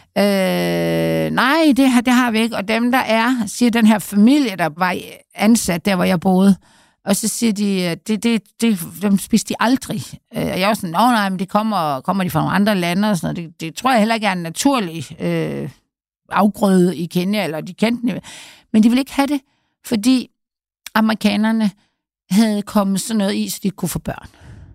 Øh, nej, det har, det har vi ikke, og dem der er, siger den her familie, der var ansat der, hvor jeg boede, og så siger de, at det, det, det, dem spiste de aldrig. Og jeg var sådan, nå nej, men det kommer, kommer de fra nogle andre lande og sådan noget. Det, det tror jeg heller ikke er en naturlig øh, afgrøde i Kenya, eller de kendte den. Men de ville ikke have det, fordi amerikanerne havde kommet sådan noget i, så de kunne få børn.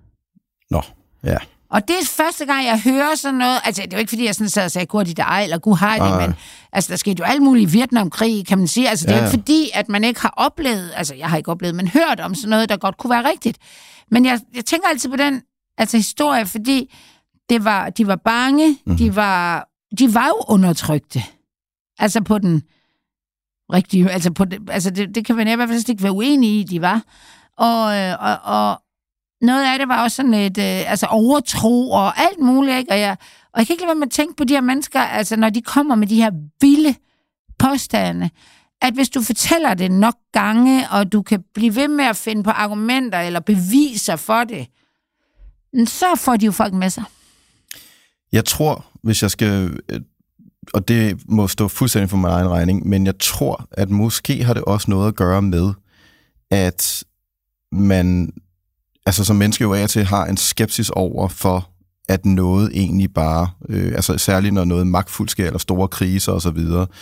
Nå, ja. Og det er første gang, jeg hører sådan noget, altså det er jo ikke, fordi jeg sådan sad og sagde, gud de der ej, eller gud har det, men altså der skete jo alt muligt i Vietnamkrig, kan man sige. Altså det er ja, ja. ikke fordi, at man ikke har oplevet, altså jeg har ikke oplevet, men hørt om sådan noget, der godt kunne være rigtigt. Men jeg, jeg tænker altid på den altså historie, fordi det var, de var bange, mm-hmm. de var, de var jo undertrykte. Altså på den rigtige, altså, på det, altså det, det kan man i hvert fald ikke være uenige i, de var. Og, og, og noget af det var også sådan et øh, altså overtro og alt muligt, ikke? Og jeg, og jeg kan ikke lade være med at tænke på de her mennesker, altså når de kommer med de her vilde påstande, at hvis du fortæller det nok gange, og du kan blive ved med at finde på argumenter eller beviser for det, så får de jo folk med sig. Jeg tror, hvis jeg skal, og det må stå fuldstændig for min egen regning, men jeg tror, at måske har det også noget at gøre med, at man altså som menneske jo af og til har en skepsis over for, at noget egentlig bare, øh, altså særligt når noget magtfuldt sker, eller store kriser osv.,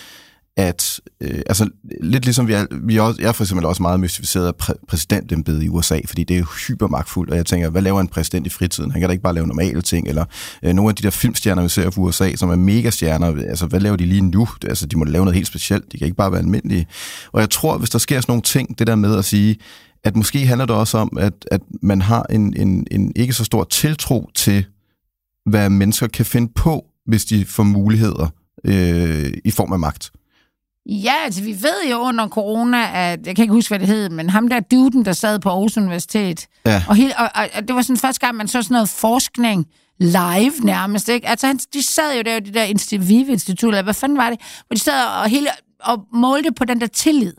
at, øh, altså lidt ligesom vi er, vi er, også, jeg er for eksempel også meget mystificeret af præ- præsidentembedet i U S A, fordi det er jo hypermagtfuldt, og jeg tænker, hvad laver en præsident i fritiden? Han kan da ikke bare lave normale ting, eller øh, nogle af de der filmstjerner, vi ser fra U S A, som er megastjerner, altså hvad laver de lige nu? Altså de må lave noget helt specielt, de kan ikke bare være almindelige. Og jeg tror, hvis der sker sådan nogle ting, det der med at sige, at måske handler det også om, at, at man har en, en, en ikke så stor tiltro til, hvad mennesker kan finde på, hvis de får muligheder øh, i form af magt. Ja, altså vi ved jo under corona, at jeg kan ikke huske, hvad det hed, men ham der duden, der sad på Aarhus Universitet, ja. og, hele, og, og det var sådan første gang, man så sådan noget forskning live nærmest, ikke? Altså han, de sad jo der, det der Vive-institut, eller hvad fanden var det, hvor de sad og, hele, og målte på den der tillid.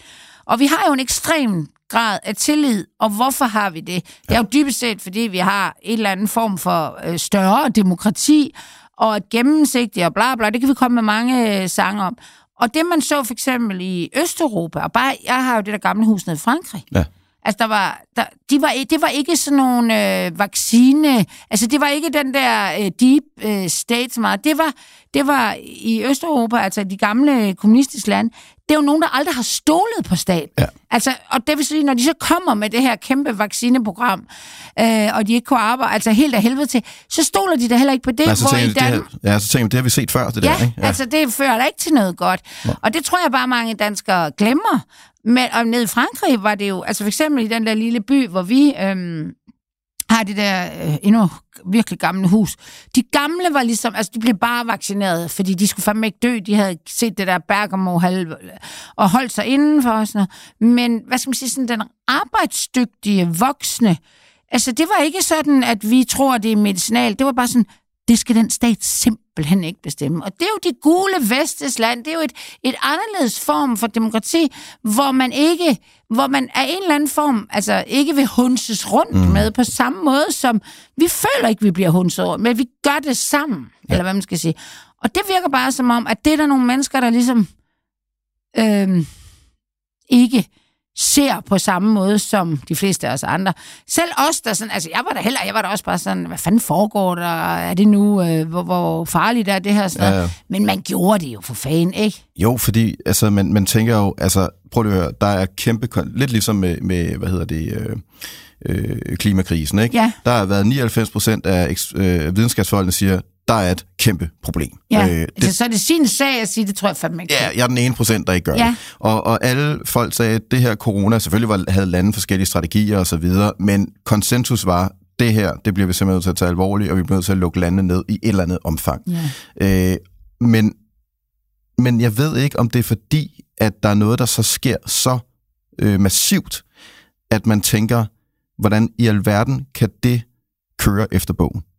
Og vi har jo en ekstrem grad af tillid, og hvorfor har vi det? Det er jo dybest set, fordi vi har en eller anden form for øh, større demokrati, og et gennemsigtigt og bla bla, det kan vi komme med mange øh, sange om. Og det man så for eksempel i Østeuropa, og bare, jeg har jo det der gamle hus nede i Frankrig, ja. Altså, der var, der, de var, det var ikke sådan nogle øh, vaccine, altså det var ikke den der øh, deep øh, state meget. Det var, det var i Østeuropa, altså de gamle kommunistiske lande, det er jo nogen, der aldrig har stolet på staten. Ja. Altså, og det vil sige, når de så kommer med det her kæmpe vaccineprogram, øh, og de ikke kunne arbejde, altså helt af helvede til, så stoler de da heller ikke på det. Altså, hvor i Dan... det her, ja, så tænker jeg, det har vi set før, det ja, der, ikke? Ja, altså det fører da ikke til noget godt. Ja. Og det tror jeg bare, mange danskere glemmer. Men og nede i Frankrig var det jo, altså for eksempel i den der lille by, hvor vi øhm, har det der øh, endnu virkelig gamle hus. De gamle var ligesom, altså de blev bare vaccineret, fordi de skulle fandme ikke dø. De havde set det der Bergamo-halv og holdt sig indenfor og sådan noget. Men hvad skal man sige, sådan den arbejdsdygtige voksne, altså det var ikke sådan, at vi tror, det er medicinalt. Det var bare sådan, det skal den stat simpelthen ikke bestemme. Og det er jo det gule vestes land. Det er jo et, et anderledes form for demokrati, hvor man ikke, hvor man af en eller anden form, altså ikke vil hunses rundt mm. med på samme måde, som vi føler ikke, vi bliver hunset rundt, men vi gør det sammen, ja. Eller hvad man skal sige. Og det virker bare som om, at det er der nogle mennesker, der ligesom øh, ikke ser på samme måde som de fleste af os andre. Selv os, der sådan, altså jeg var der heller, jeg var der også bare sådan, hvad fanden foregår der? Er det nu, øh, hvor, hvor farligt er det her? Sådan ja, ja. Men man gjorde det jo for fanden, ikke? Jo, fordi altså, man, man tænker jo, altså prøv at høre, der er kæmpe, lidt ligesom med, med hvad hedder det, øh, øh, klimakrisen, ikke? Ja. Der har været nioghalvfems procent af øh, videnskabsfolkene siger, der er et kæmpe problem. Ja, øh, det, altså, så er det sin sag at sige, det tror jeg fandme ikke. Ja, jeg er den ene procent, der ikke gør ja. det. Og, og alle folk sagde, at det her corona, selvfølgelig var, havde landet forskellige strategier og så videre, men konsensus var, det her, det bliver vi simpelthen nødt til at tage alvorligt, og vi bliver nødt til at lukke landene ned i et eller andet omfang. Ja. Øh, men, men jeg ved ikke, om det er fordi, at der er noget, der så sker så øh, massivt, at man tænker, hvordan i alverden kan det køre efter bogen?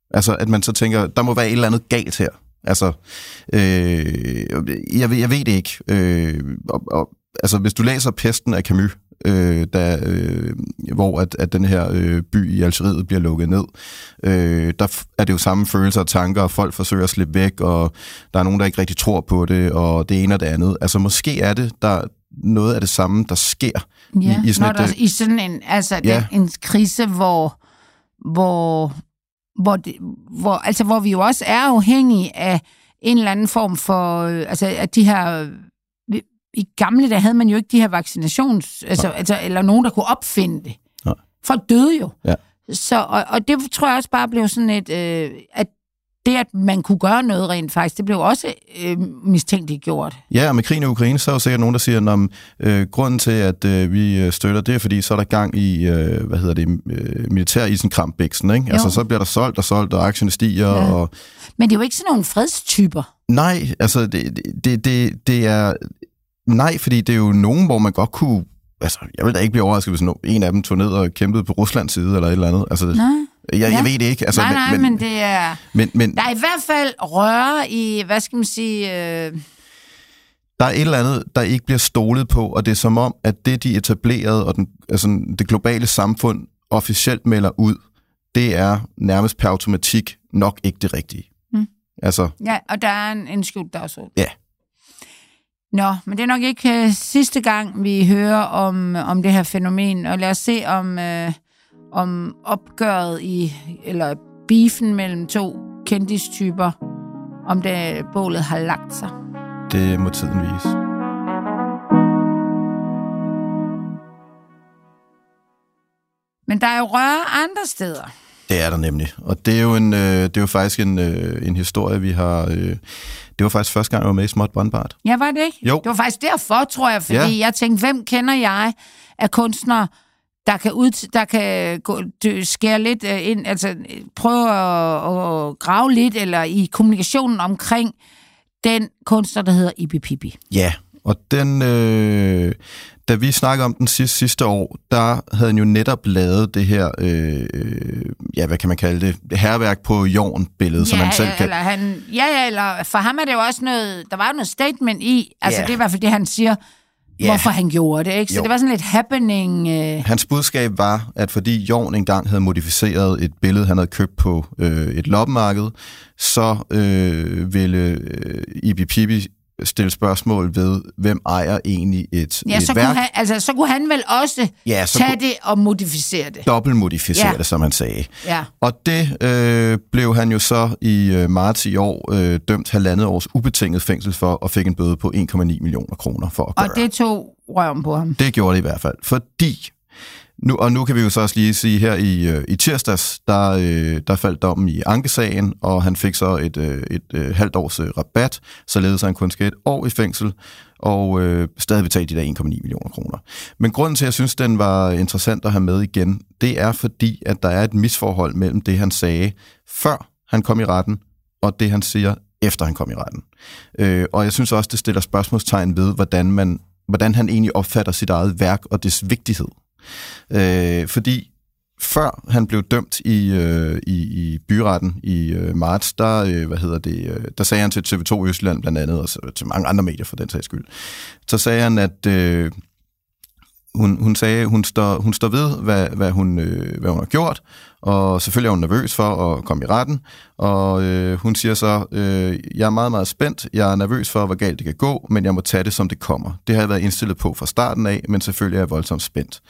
Altså, at man så tænker, der må være et eller andet galt her. Altså, øh, jeg, ved, jeg ved det ikke. Øh, og, og, altså, hvis du læser Pesten af Camus, øh, der, øh, hvor at, at den her øh, by i Algeriet bliver lukket ned, øh, der er det jo samme følelser og tanker, og folk forsøger at slippe væk, og der er nogen, der ikke rigtig tror på det, og det ene og det andet. Altså, måske er det der noget af det samme, der sker ja, i, i, sådan, et, et, i sådan en, altså, ja. den, en krise, hvor, hvor, hvor, det, hvor, altså, hvor vi jo også er afhængige af en eller anden form for, altså, at de her, i gamle der havde man jo ikke de her vaccinations, altså, altså, eller nogen, der kunne opfinde det. Nej. Folk døde jo. Ja. Så, og, og det tror jeg også bare blev sådan et, øh, at det, at man kunne gøre noget rent faktisk, det blev også øh, mistænkeligt gjort. Ja, og med krigen i Ukraine, så er jo sikkert nogen, der siger, at øh, grunden til, at øh, vi støtter, det er, fordi så er der gang i, øh, hvad hedder det, øh, militær isenkram-bæksen, ikke? Jo. Altså, så bliver der solgt og solgt, og aktierne stiger. Ja. Og... Men det er jo ikke sådan nogle fredstyper. Nej, altså, det, det, det, det er... Nej, fordi det er jo nogen, hvor man godt kunne... Altså, jeg vil da ikke blive overrasket, hvis en af dem tog ned og kæmpede på Ruslands side, eller et eller andet. Altså, nej. Jeg, ja. jeg ved det ikke. Altså, nej, nej, men, men det er... Men, men, der er i hvert fald røre i, hvad skal man sige... Øh... Der er et eller andet, der ikke bliver stolet på, og det er som om, at det, de etablerede, og den, altså, det globale samfund officielt melder ud, det er nærmest per automatik nok ikke det rigtige. Mm. Altså... Ja, og der er en, en skjult dagsorden. Ja. Nå, men det er nok ikke uh, sidste gang, vi hører om, om det her fænomen, og lad os se, om, uh, om opgøret i, eller beefen mellem to kendistyper, om det bålet har lagt sig. Det må tiden vise. Men der er jo røre andre steder. Det er der nemlig, og det er jo, en, øh, det er jo faktisk en, øh, en historie, vi har... Øh, det var faktisk første gang, jeg var med i Småt Brandbart. Ja, var det ikke? Jo. Det var faktisk derfor, tror jeg, fordi ja. jeg tænkte, hvem kender jeg af kunstnere, der kan, ud, der kan gå, skære lidt ind, altså prøve at, at grave lidt, eller i kommunikationen omkring den kunstner, der hedder Ibi Pippi. Ja, og den... Øh, da vi snakkede om den sidste, sidste år, der havde han jo netop lavet det her, øh, ja, hvad kan man kalde det, hærværk på jorden-billede, ja, som han selv kan... Eller han, ja, ja, eller for ham er det jo også noget, der var jo noget statement i, altså ja. Det er i hvert fald det, han siger, ja. Hvorfor han gjorde det, ikke? Så jo. Det var sådan lidt happening. Øh... Hans budskab var, at fordi Jorn engang havde modificeret et billede, han havde købt på øh, et loppemarked, så øh, ville øh, Ibi Pippi stille spørgsmål ved, hvem ejer egentlig et, ja, et så værk. Kunne han, altså, så kunne han vel også ja, tage det og modificere det. Dobbeltmodificere ja. det, som han sagde. Ja. Og det øh, blev han jo så i øh, marts i år øh, dømt halvandet års ubetinget fængsel for, og fik en bøde på en komma ni millioner kroner for at gøre. Og det tog røven på ham. Det gjorde det i hvert fald, fordi... Nu, og nu kan vi jo så også lige sige, her i, øh, i tirsdags, der, øh, der faldt dommen i ankesagen, og han fik så et, øh, et øh, halvt års øh, rabat, således han kun skal et år i fængsel, og øh, stadig betale de der en komma ni millioner kroner. Men grunden til, at jeg synes, den var interessant at have med igen, det er fordi, at der er et misforhold mellem det, han sagde, før han kom i retten, og det, han siger, efter han kom i retten. Øh, og jeg synes også, det stiller spørgsmålstegn ved, hvordan, man, hvordan han egentlig opfatter sit eget værk og dets vigtighed. Øh, fordi før han blev dømt i, øh, i, i byretten i øh, marts, der, øh, hvad hedder det, øh, der sagde han til T V to Østjylland blandt andet, og til mange andre medier for den sags skyld, så sagde han, at øh, hun, hun sagde, hun står, hun står ved, hvad, hvad, hun, øh, hvad hun har gjort, og selvfølgelig er hun nervøs for at komme i retten, og øh, hun siger så, øh, jeg er meget, meget spændt, jeg er nervøs for, hvor galt det kan gå, men jeg må tage det, som det kommer. Det har jeg været indstillet på fra starten af, men selvfølgelig er jeg voldsomt spændt.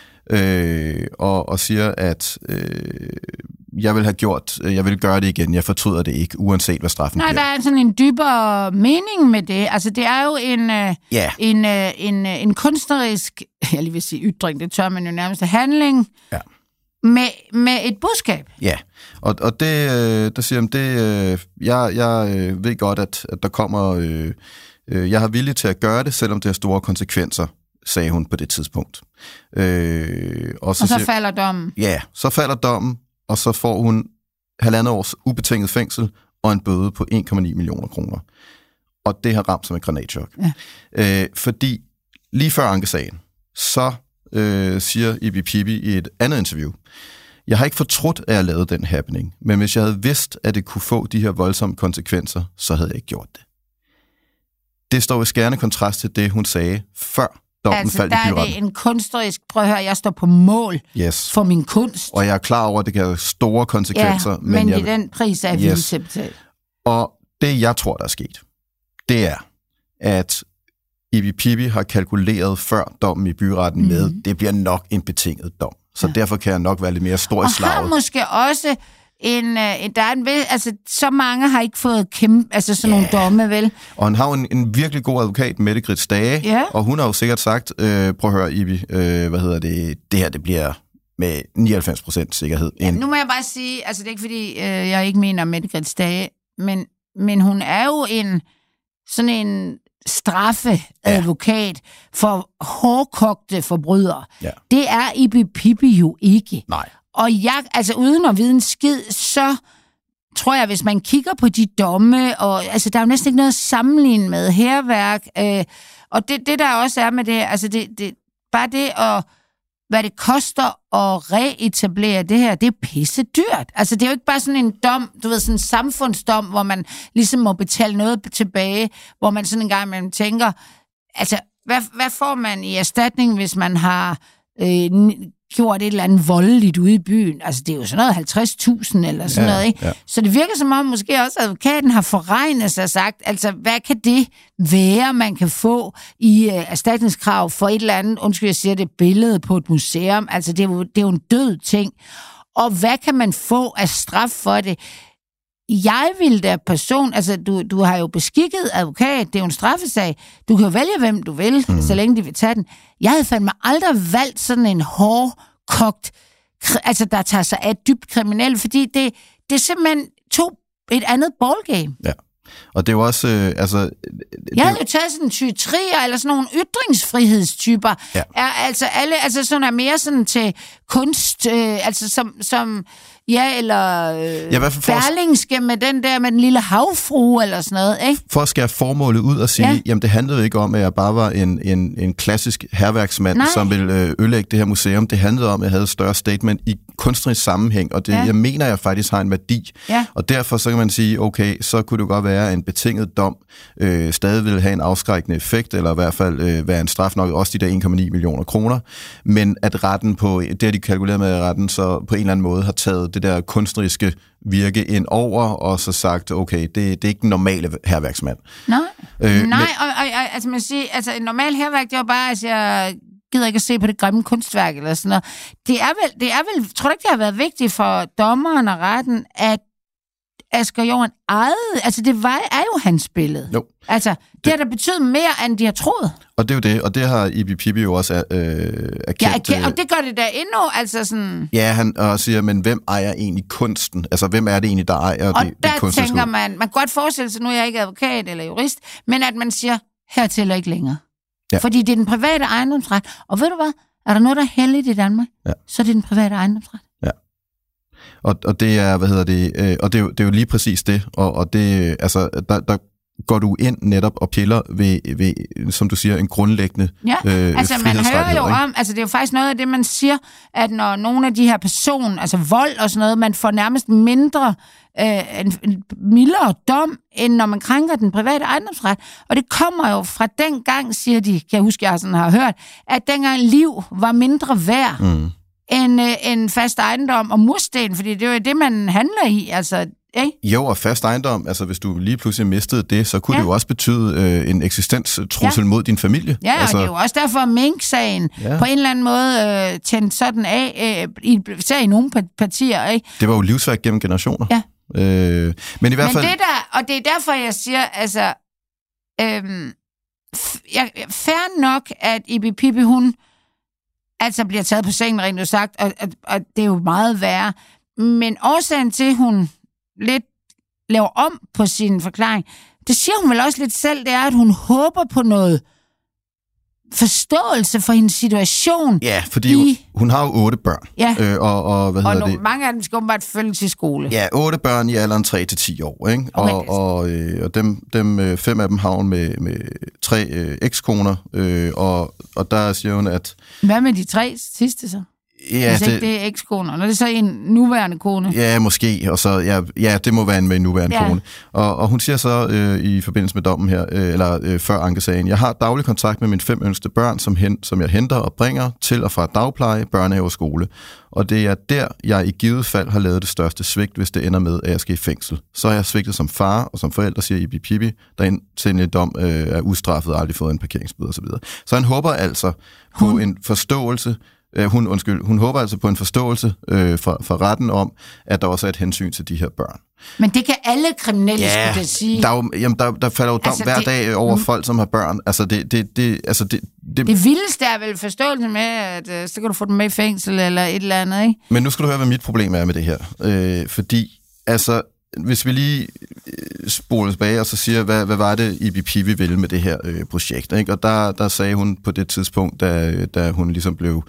Øh, og, og siger, at øh, jeg vil have gjort, jeg vil gøre det igen, jeg fortryder det ikke, uanset hvad straffen Nej, bliver. der er sådan en dybere mening med det. Altså, det er jo en, øh, yeah. en, øh, en, øh, en kunstnerisk, jeg lige vil sige ytring, det tør man jo nærmest, handling, ja. med, med et budskab. Ja, og, og det, øh, der siger han, det, øh, jeg, jeg øh, ved godt, at, at der kommer, øh, øh, jeg har vilje til at gøre det, selvom det har store konsekvenser, sagde hun på det tidspunkt. Øh, og så, og så siger, falder dommen. Ja, så falder dommen, og så får hun halvandet års ubetinget fængsel og en bøde på en komma ni millioner kroner. Og det har ramt som et granatchok. Ja. Øh, fordi lige før ankesagen, så øh, siger Ibi Pippi i et andet interview, Jeg har ikke fortrudt, at jeg lavede den happening, men hvis jeg havde vidst, at det kunne få de her voldsomme konsekvenser, så havde jeg ikke gjort det. Det står i skærende kontrast til det, hun sagde, før dommen altså, faldt i byretten. Altså, der er det en kunstnerisk... Prøv at høre, jeg står på mål yes. for min kunst. Og jeg er klar over, at det kan have store konsekvenser. Ja, men, men jeg... i den pris er jeg villig til at betale. Og det, jeg tror, der er sket, det er, at Ibi Pippi har kalkuleret før dommen i byretten mm. med, det bliver nok en betinget dom. Så ja. Derfor kan jeg nok være lidt mere stor i slaget. Og har måske også en, en der er en altså så mange har ikke fået kæmpe, altså sådan yeah. nogle domme, vel? Og han har jo en, en virkelig god advokat, Mette Grits Dage, yeah. og hun har jo sikkert sagt, øh, prøv at høre, Ibi, øh, hvad hedder det, det her, det bliver med nioghalvfems procent sikkerhed. Ja, nu må jeg bare sige, altså det er ikke fordi, øh, jeg ikke mener Mette Grits Dage, men, men hun er jo en, sådan en straffeadvokat ja. For hårdkogte forbrydere. Ja. Det er Ibi Pippi jo ikke. Nej. Og jeg, altså uden at vide en skid, så tror jeg, hvis man kigger på de domme, og altså der er jo næsten ikke noget at sammenligne med hærværk, øh, og det, det der også er med det, altså det, det bare det at hvad det koster at reetablere det her, det er pisse dyrt. Altså, det er jo ikke bare sådan en dom, du ved, sådan en samfundsdom, hvor man ligesom må betale noget tilbage, hvor man sådan en gang imellem tænker, altså, hvad, hvad får man i erstatning, hvis man har øh, gjort et eller andet voldeligt ude i byen? Altså, det er jo sådan noget halvtreds tusind eller sådan ja, noget, ikke? Ja. Så det virker som om, måske også advokaten har forregnet sig og sagt, altså, hvad kan det være, man kan få i øh, erstatningskrav for et eller andet, undskyld, jeg siger det, billede på et museum? Altså, det er jo, det er jo en død ting. Og hvad kan man få af straf for det? Jeg vil da person, altså du, du har jo beskikket advokat, det er jo en straffesag, du kan jo vælge, hvem du vil, mm. så længe de vil tage den. Jeg havde fandme aldrig valgt sådan en hårdkogt, altså der tager sig af dybt kriminel, fordi det, det er simpelthen to et andet ballgame. Ja, og det er jo også, øh, altså... Det, jeg havde jo taget sådan en tytrier, eller sådan nogle ytringsfrihedstyper, ja. Er altså alle, altså sådan er mere sådan til kunst, øh, altså som... som ja, eller øh, ja, Berlingske med den der, med den lille havfrue, eller sådan noget, ikke? For at skære formålet ud og sige, ja. Jamen det handlede jo ikke om, at jeg bare var en, en, en klassisk hærværksmand, Nej. Som ville ødelægge det her museum. Det handlede om, at jeg havde et større statement i kunstnerisk sammenhæng, og det, ja. Jeg mener, jeg faktisk har en værdi. Ja. Og derfor så kan man sige, okay, så kunne det godt være en betinget dom, øh, stadig ville have en afskrækkende effekt, eller i hvert fald øh, være en straf nok, også de der en komma ni millioner kroner, men at retten på, det har de kalkuleret med, at retten så på en eller anden måde har taget det der kunstneriske virke ind over, og så sagt, okay, det, det er ikke den normale hærværksmand. Nej, øh, Nej men, og, og, og altså man siger, altså en normal hærværk, det var bare, altså jeg gider ikke at se på det grimme kunstværk, eller sådan noget. Det er vel, det er vel, tror du ikke, det har været vigtigt for dommeren og retten, at Asger Jorn ejede, altså det var, er jo hans billede. Jo. Altså, det, det har da betydet mere, end de har troet. Og det er jo det, og det har Ibi Pippi jo også øh, erkendt. Ja, erkendt, og det gør det da endnu, altså sådan... Ja, han og siger, men hvem ejer egentlig kunsten? Altså, hvem er det egentlig, der ejer og det, det kunstneriske? Og der tænker man, man kan godt forestille sig, nu er jeg ikke advokat eller jurist, men at man siger, hertil ikke længere. Ja. Fordi det er den private ejendomsret. Og ved du hvad? Er der noget, der er heldigt i Danmark, ja. Så er det den private ejendomsret. Ja. Og, og det er, hvad hedder det, øh, og det er, jo, det er jo lige præcis det, og, og det, altså, der, der går du ind netop og piller ved, ved som du siger, en grundlæggende ja. øh, altså man hører jo om, altså det er jo faktisk noget af det, man siger, at når nogle af de her personer, altså vold og sådan noget, man får nærmest mindre, øh, en, en mildere dom, end når man krænker den private ejendomsret. Og det kommer jo fra den gang, siger de, kan jeg huske, jeg sådan har hørt, at dengang liv var mindre værd, mm. end, øh, end fast ejendom og mursten, fordi det er jo det, man handler i, altså. Ikke? Jo, og fast ejendom, altså hvis du lige pludselig mistede det, så kunne ja. Det jo også betyde øh, en eksistenstrussel ja. Mod din familie. Ja, altså... og det er jo også derfor, Mink-sagen ja. På en eller anden måde øh, tændte sådan af, øh, især i nogle partier. Ikke? Det var jo livsværk gennem generationer. Ja. Øh, men i hvert fald... Men det der, og det er derfor, jeg siger, altså, øh, jeg, fair nok, at Ibi Pippi, hun altså bliver taget på sengen, rent sagt, og, og, og det er jo meget værre. Men årsagen til, hun lidt laver om på sin forklaring, det siger hun vel også lidt selv, det er, at hun håber på noget forståelse for hendes situation. Ja, fordi i... hun har jo otte børn. Ja, øh, og, og, hvad og hedder nogle, det? mange af dem skal åbenbart følge til skole. Ja, otte børn i alderen tre til ti år, ikke? Okay, og og, øh, og dem, dem, fem af dem har hun med, med tre øh, ekskoner, øh, og, og der siger hun, at... Hvad med de tre sidste så? Ja, hvis ikke det, det er ekskone. Når det er så en nuværende kone. Ja, måske. Og så, ja, ja, det må være en med en nuværende ja. kone. Og, og hun siger så øh, i forbindelse med dommen her, øh, eller øh, før ankesagen, jeg har daglig kontakt med mine fem yngste børn, som, hen, som jeg henter og bringer til og fra dagpleje, børnehave og skole. Og det er der, jeg i givet fald har lavet det største svigt, hvis det ender med, at jeg skal i fængsel. Så har jeg svigtet som far og som forælder, siger Ibi Pippi, der indtil en dom øh, er ustraffet og aldrig fået en parkeringsbøde osv. Så, så han håber altså på hun. en forståelse, øh, hun, undskyld, hun håber altså på en forståelse øh, fra, fra retten om, at der også er et hensyn til de her børn. Men det kan alle kriminelle, ja, skulle jeg sige. Der, er jo, jamen, der, der falder jo dom altså, hver det, dag over mm. folk, som har børn. Altså, det, det, det, altså, det, det, det vildeste er vel forståelse med, at øh, så kan du få dem med i fængsel eller et eller andet, ikke? Men nu skal du høre, hvad mit problem er med det her. Øh, fordi, altså, hvis vi lige spoler tilbage og så siger, hvad, hvad var det, Ibi Pippi ville med det her øh, projekt, ikke? Og der, der sagde hun på det tidspunkt, da, da hun ligesom blev,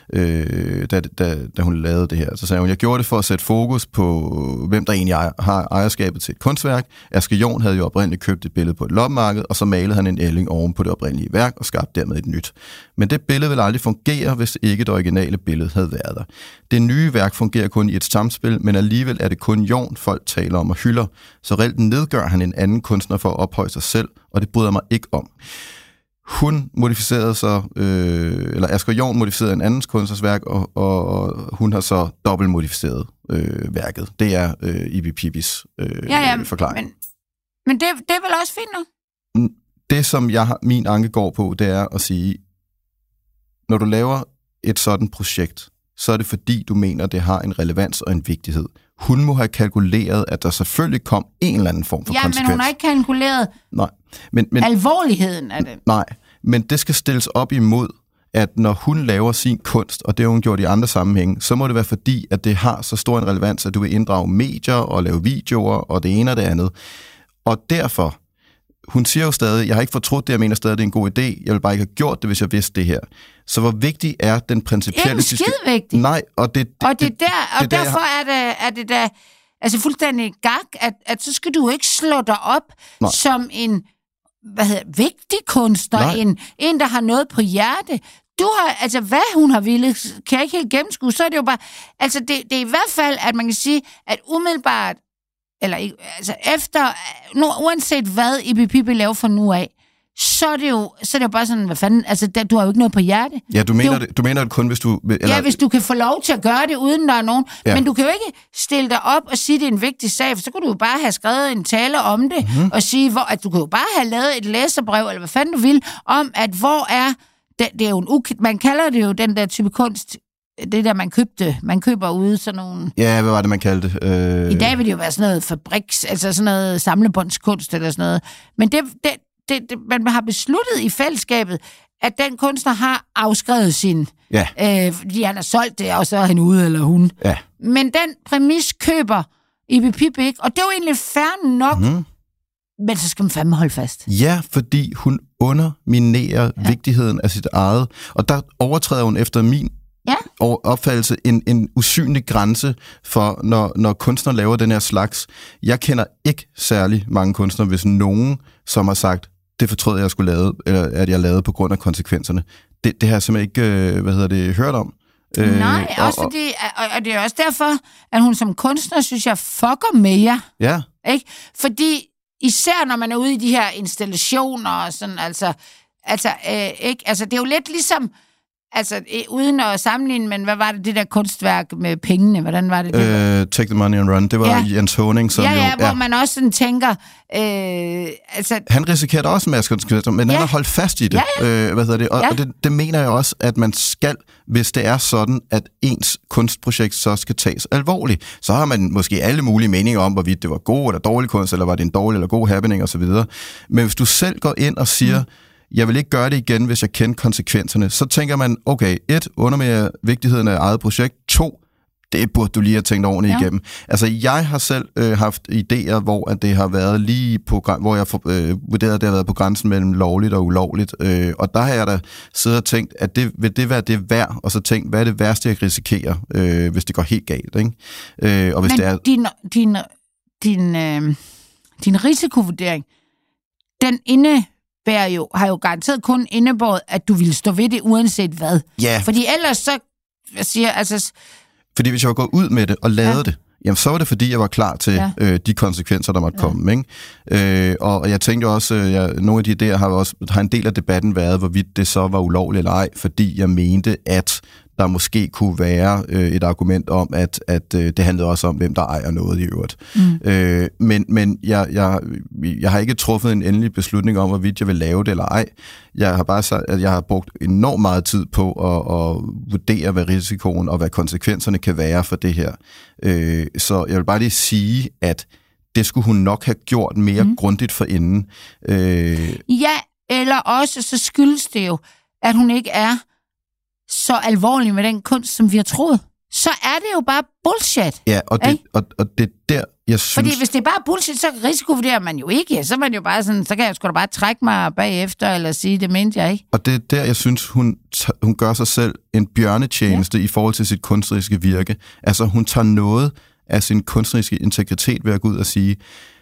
øh, da, da, da hun lavede det her, så sagde hun, jeg gjorde det for at sætte fokus på, hvem der egentlig ejer, har ejerskabet til et kunstværk. Asger Jorn havde jo oprindeligt købt et billede på et loppemarked, og så malede han en ælling oven på det oprindelige værk og skabte dermed et nyt. Men det billede ville aldrig fungere, hvis ikke det originale billede havde været der. Det nye værk fungerer kun i et samspil, men alligevel er det kun Jorn, folk taler om og hylder, så reelt nedgør han en anden kunstner for at ophøje sig selv, og det bryder mig ikke om. Hun modificerede så, øh, eller Asger Jorn modificerede en andens kunstnersværk, og, og, og hun har så dobbeltmodificeret øh, værket. Det er øh, Ibi Pippis øh, ja, ja, forklaring. Men, men det, det er vel også fint nu? Det, som jeg har, min anke går på, det er at sige, når du laver et sådan projekt, så er det fordi, du mener, det har en relevans og en vigtighed. Hun må have kalkuleret, at der selvfølgelig kom en eller anden form for ja, konsekvens. Ja, men hun har ikke kalkuleret nej, men, men, alvorligheden af det. Nej, men det skal stilles op imod, at når hun laver sin kunst, og det har hun gjort i andre sammenhænge, så må det være fordi, at det har så stor en relevans, at du vil inddrage medier og lave videoer og det ene og det andet. Og derfor, hun siger jo stadig, jeg har ikke fortrudt det, jeg mener stadig, det er en god idé, jeg vil bare ikke have gjort det, hvis jeg vidste det her. Så hvor vigtig er den principielle... Det er skide vigtigt. Nej, og det... Og, det, det, der, og det, derfor der, er det, er det da altså fuldstændig gak, at, at så skal du ikke slå dig op nej. som en hvad hedder, vigtig kunstner, en, en, der har noget på hjerte. Du har, altså hvad hun har ville, kan jeg ikke helt gennemskue, så er det jo bare... Altså det, det er i hvert fald, at man kan sige, at umiddelbart, eller altså efter, nu, uanset hvad Ibi Pippi laver fra nu af, så er det jo, så er det jo bare sådan, hvad fanden, altså der, du har jo ikke noget på hjerte. Ja, du mener, du, det, du mener det kun, hvis du... Eller... Ja, hvis du kan få lov til at gøre det, uden der er nogen. Ja. Men du kan jo ikke stille dig op og sige, det er en vigtig sag, for så kan du jo bare have skrevet en tale om det, mm-hmm. og sige, hvor, at du kan jo bare have lavet et læserbrev, eller hvad fanden du vil, om at hvor er, det, det er jo en uk- man kalder det jo den der type kunst, det der, man købte, man køber ude sådan nogle... Ja, hvad var det, man kaldte det? Øh... I dag vil det jo være sådan noget fabriks, altså sådan noget samlebåndskunst eller sådan noget. Men det, det, det, det, man har besluttet i fællesskabet, at den kunstner har afskrevet sin... Ja. Øh, fordi han har solgt det, og så er han ude, eller hun. Ja. Men den præmis køber Ibi Pippi ikke, og det er jo egentlig fair nok, mm. men så skal man fandme holde fast. Ja, fordi hun underminerer ja. vigtigheden af sit eget, og der overtræder hun efter min ja. opfattelse en, en usynlig grænse for, når, når kunstnere laver den her slags. Jeg kender ikke særlig mange kunstnere, hvis nogen, som har sagt, det fortrød jeg skulle lave, eller at jeg lavede på grund af konsekvenserne. Det, det har jeg simpelthen ikke, hvad hedder det, hørt om. Nej, øh, også og, fordi, og det er også derfor, at hun som kunstner, synes jeg, fucker med jer. Ja. Ikke? Fordi især når man er ude i de her installationer og sådan, altså, altså, øh, ikke? Altså det er jo lidt ligesom, altså øh, uden at sammenligne, men hvad var det, det der kunstværk med pengene, hvordan var det det? Uh, take the money and run, det var ja. Jens Honing, som ja, ja, jo... hvor ja, hvor man også sådan tænker, øh, altså... Han risikerer også en masse konsekvenser, men ja. han har holdt fast i det, ja, ja. Øh, hvad hedder det, og, ja. og det, det mener jeg også, at man skal, hvis det er sådan, at ens kunstprojekt så skal tages alvorligt. Så har man måske alle mulige meninger om, hvorvidt det var god eller dårlig kunst, eller var det en dårlig eller god happening osv. Men hvis du selv går ind og siger, mm. jeg vil ikke gøre det igen, hvis jeg kender konsekvenserne, så tænker man, okay, et, underminerer vigtigheden af eget projekt, to, det burde du lige have tænkt ordentligt ja. igennem. Altså, jeg har selv øh, haft idéer, hvor at det har været lige på, hvor jeg øh, vurderede, at det har været på grænsen mellem lovligt og ulovligt, øh, og der har jeg da siddet og tænkt, at det, vil det være det værd, og så tænkt, hvad er det værste, jeg kan risikere, øh, hvis det går helt galt, ikke? Øh, og hvis Men det er... din, din, din, øh, din risikovurdering, den inde... jo, har jo garanteret kun indebåret, at du ville stå ved det, uanset hvad. Ja. Fordi ellers så jeg siger, altså... Fordi hvis jeg var gået ud med det og lavede ja. det, jamen så var det, fordi jeg var klar til ja. øh, de konsekvenser, der måtte ja. komme. Ikke? Øh, og jeg tænkte også, øh, jeg, nogle af de der har også har en del af debatten været, hvorvidt det så var ulovligt eller ej, fordi jeg mente, at der måske kunne være øh, et argument om, at, at øh, det handlede også om, hvem der ejer noget i øvrigt. Mm. Øh, men men jeg, jeg, jeg har ikke truffet en endelig beslutning om, hvorvidt jeg vil lave det eller ej. Jeg har bare sagt, at jeg har brugt enormt meget tid på at, at vurdere, hvad risikoen og hvad konsekvenserne kan være for det her. Øh, så jeg vil bare lige sige, at det skulle hun nok have gjort mere mm. grundigt forinden. Øh, ja, eller også så skyldes det jo, at hun ikke er så alvorlig med den kunst, som vi har troet. Så er det jo bare bullshit. Ja, og det, og, og det der, jeg synes... Fordi hvis det er bare bullshit, så risikovurderer man jo ikke. Så er man jo bare sådan, så kan jeg sgu da bare trække mig bagefter, eller sige, det mente jeg ikke. Og det er der, jeg synes, hun, hun gør sig selv en bjørnetjeneste ja. i forhold til sit kunstneriske virke. Altså, hun tager noget af sin kunstneriske integritet ved at gå ud og sige,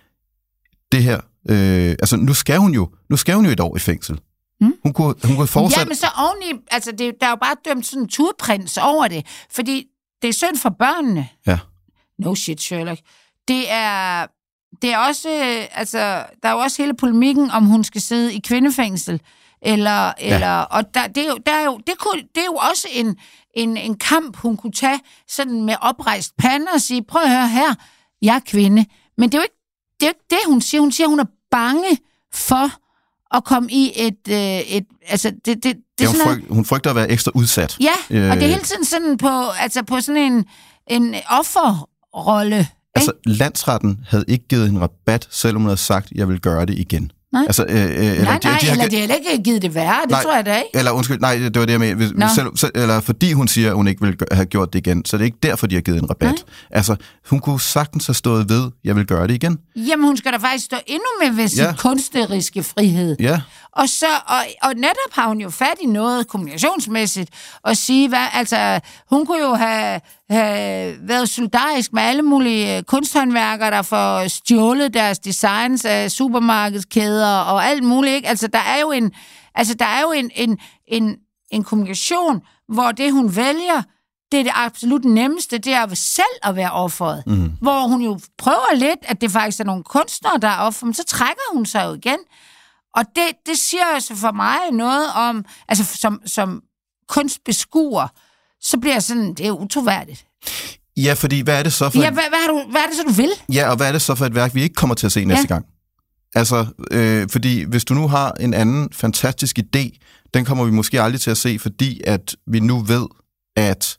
det her... Øh, altså, nu skal hun jo nu skal hun jo et år i fængsel. Hmm? Hun kunne, hun kunne fortsætte... Ja, men så oveni, altså det, der er jo bare dømt sådan en turprins over det, fordi det er synd for børnene. Ja. No shit, Sherlock. Det er, det er også, altså, der er jo også hele polemikken, om hun skal sidde i kvindefængsel, eller, ja. eller og der, det, er jo, der er jo, det, kunne, det er jo også en, en, en kamp, hun kunne tage sådan med oprejst pande og sige, prøv at høre her, jeg er kvinde. Men det er jo ikke det, er ikke det hun siger. Hun siger, hun er bange for at komme i et... Øh, et altså, det, det, det ja, er hun, sådan fryg, hun frygter at være ekstra udsat. Ja, øh, og det er hele tiden sådan på, altså på sådan en, en offerrolle. Altså, landsretten havde ikke givet hende rabat, selvom hun havde sagt, jeg vil gøre det igen. Nej, altså, øh, eller, nej, de, nej de har, eller de har heller ikke givet det værre, det nej, tror jeg da ikke. Eller undskyld, nej, det var det, jeg mener. Selv, selv, eller fordi hun siger, at hun ikke vil have gjort det igen, så det er ikke derfor, de har givet en rabat. Nej. Altså, hun kunne sagtens have stået ved, jeg vil gøre det igen. Jamen, hun skal da faktisk stå endnu mere ved sin ja. kunstneriske frihed. Ja. Og, så, og, og netop har hun jo fat i noget kommunikationsmæssigt, og sige, hvad, altså, hun kunne jo have, have været solidarisk med alle mulige kunsthåndværkere, der får stjålet deres designs af supermarkedskæder og alt muligt, ikke? Altså, der er jo en, altså, der er jo en, en, en, en kommunikation, hvor det, hun vælger, det er det absolut nemmeste, det er selv at være offeret. Mm. Hvor hun jo prøver lidt, at det faktisk er nogle kunstnere, der er offer, men så trækker hun sig jo igen. Og det, det siger altså for mig noget om, altså som, som kunstbeskuer, så bliver sådan, det er utroværdigt. Ja, fordi hvad er det så for... Ja, hvad, hvad, er, du, hvad er det så, du vil? Ja, og hvad er det så for et værk, vi ikke kommer til at se næste ja. gang? Altså, øh, fordi hvis du nu har en anden fantastisk idé, den kommer vi måske aldrig til at se, fordi at vi nu ved, at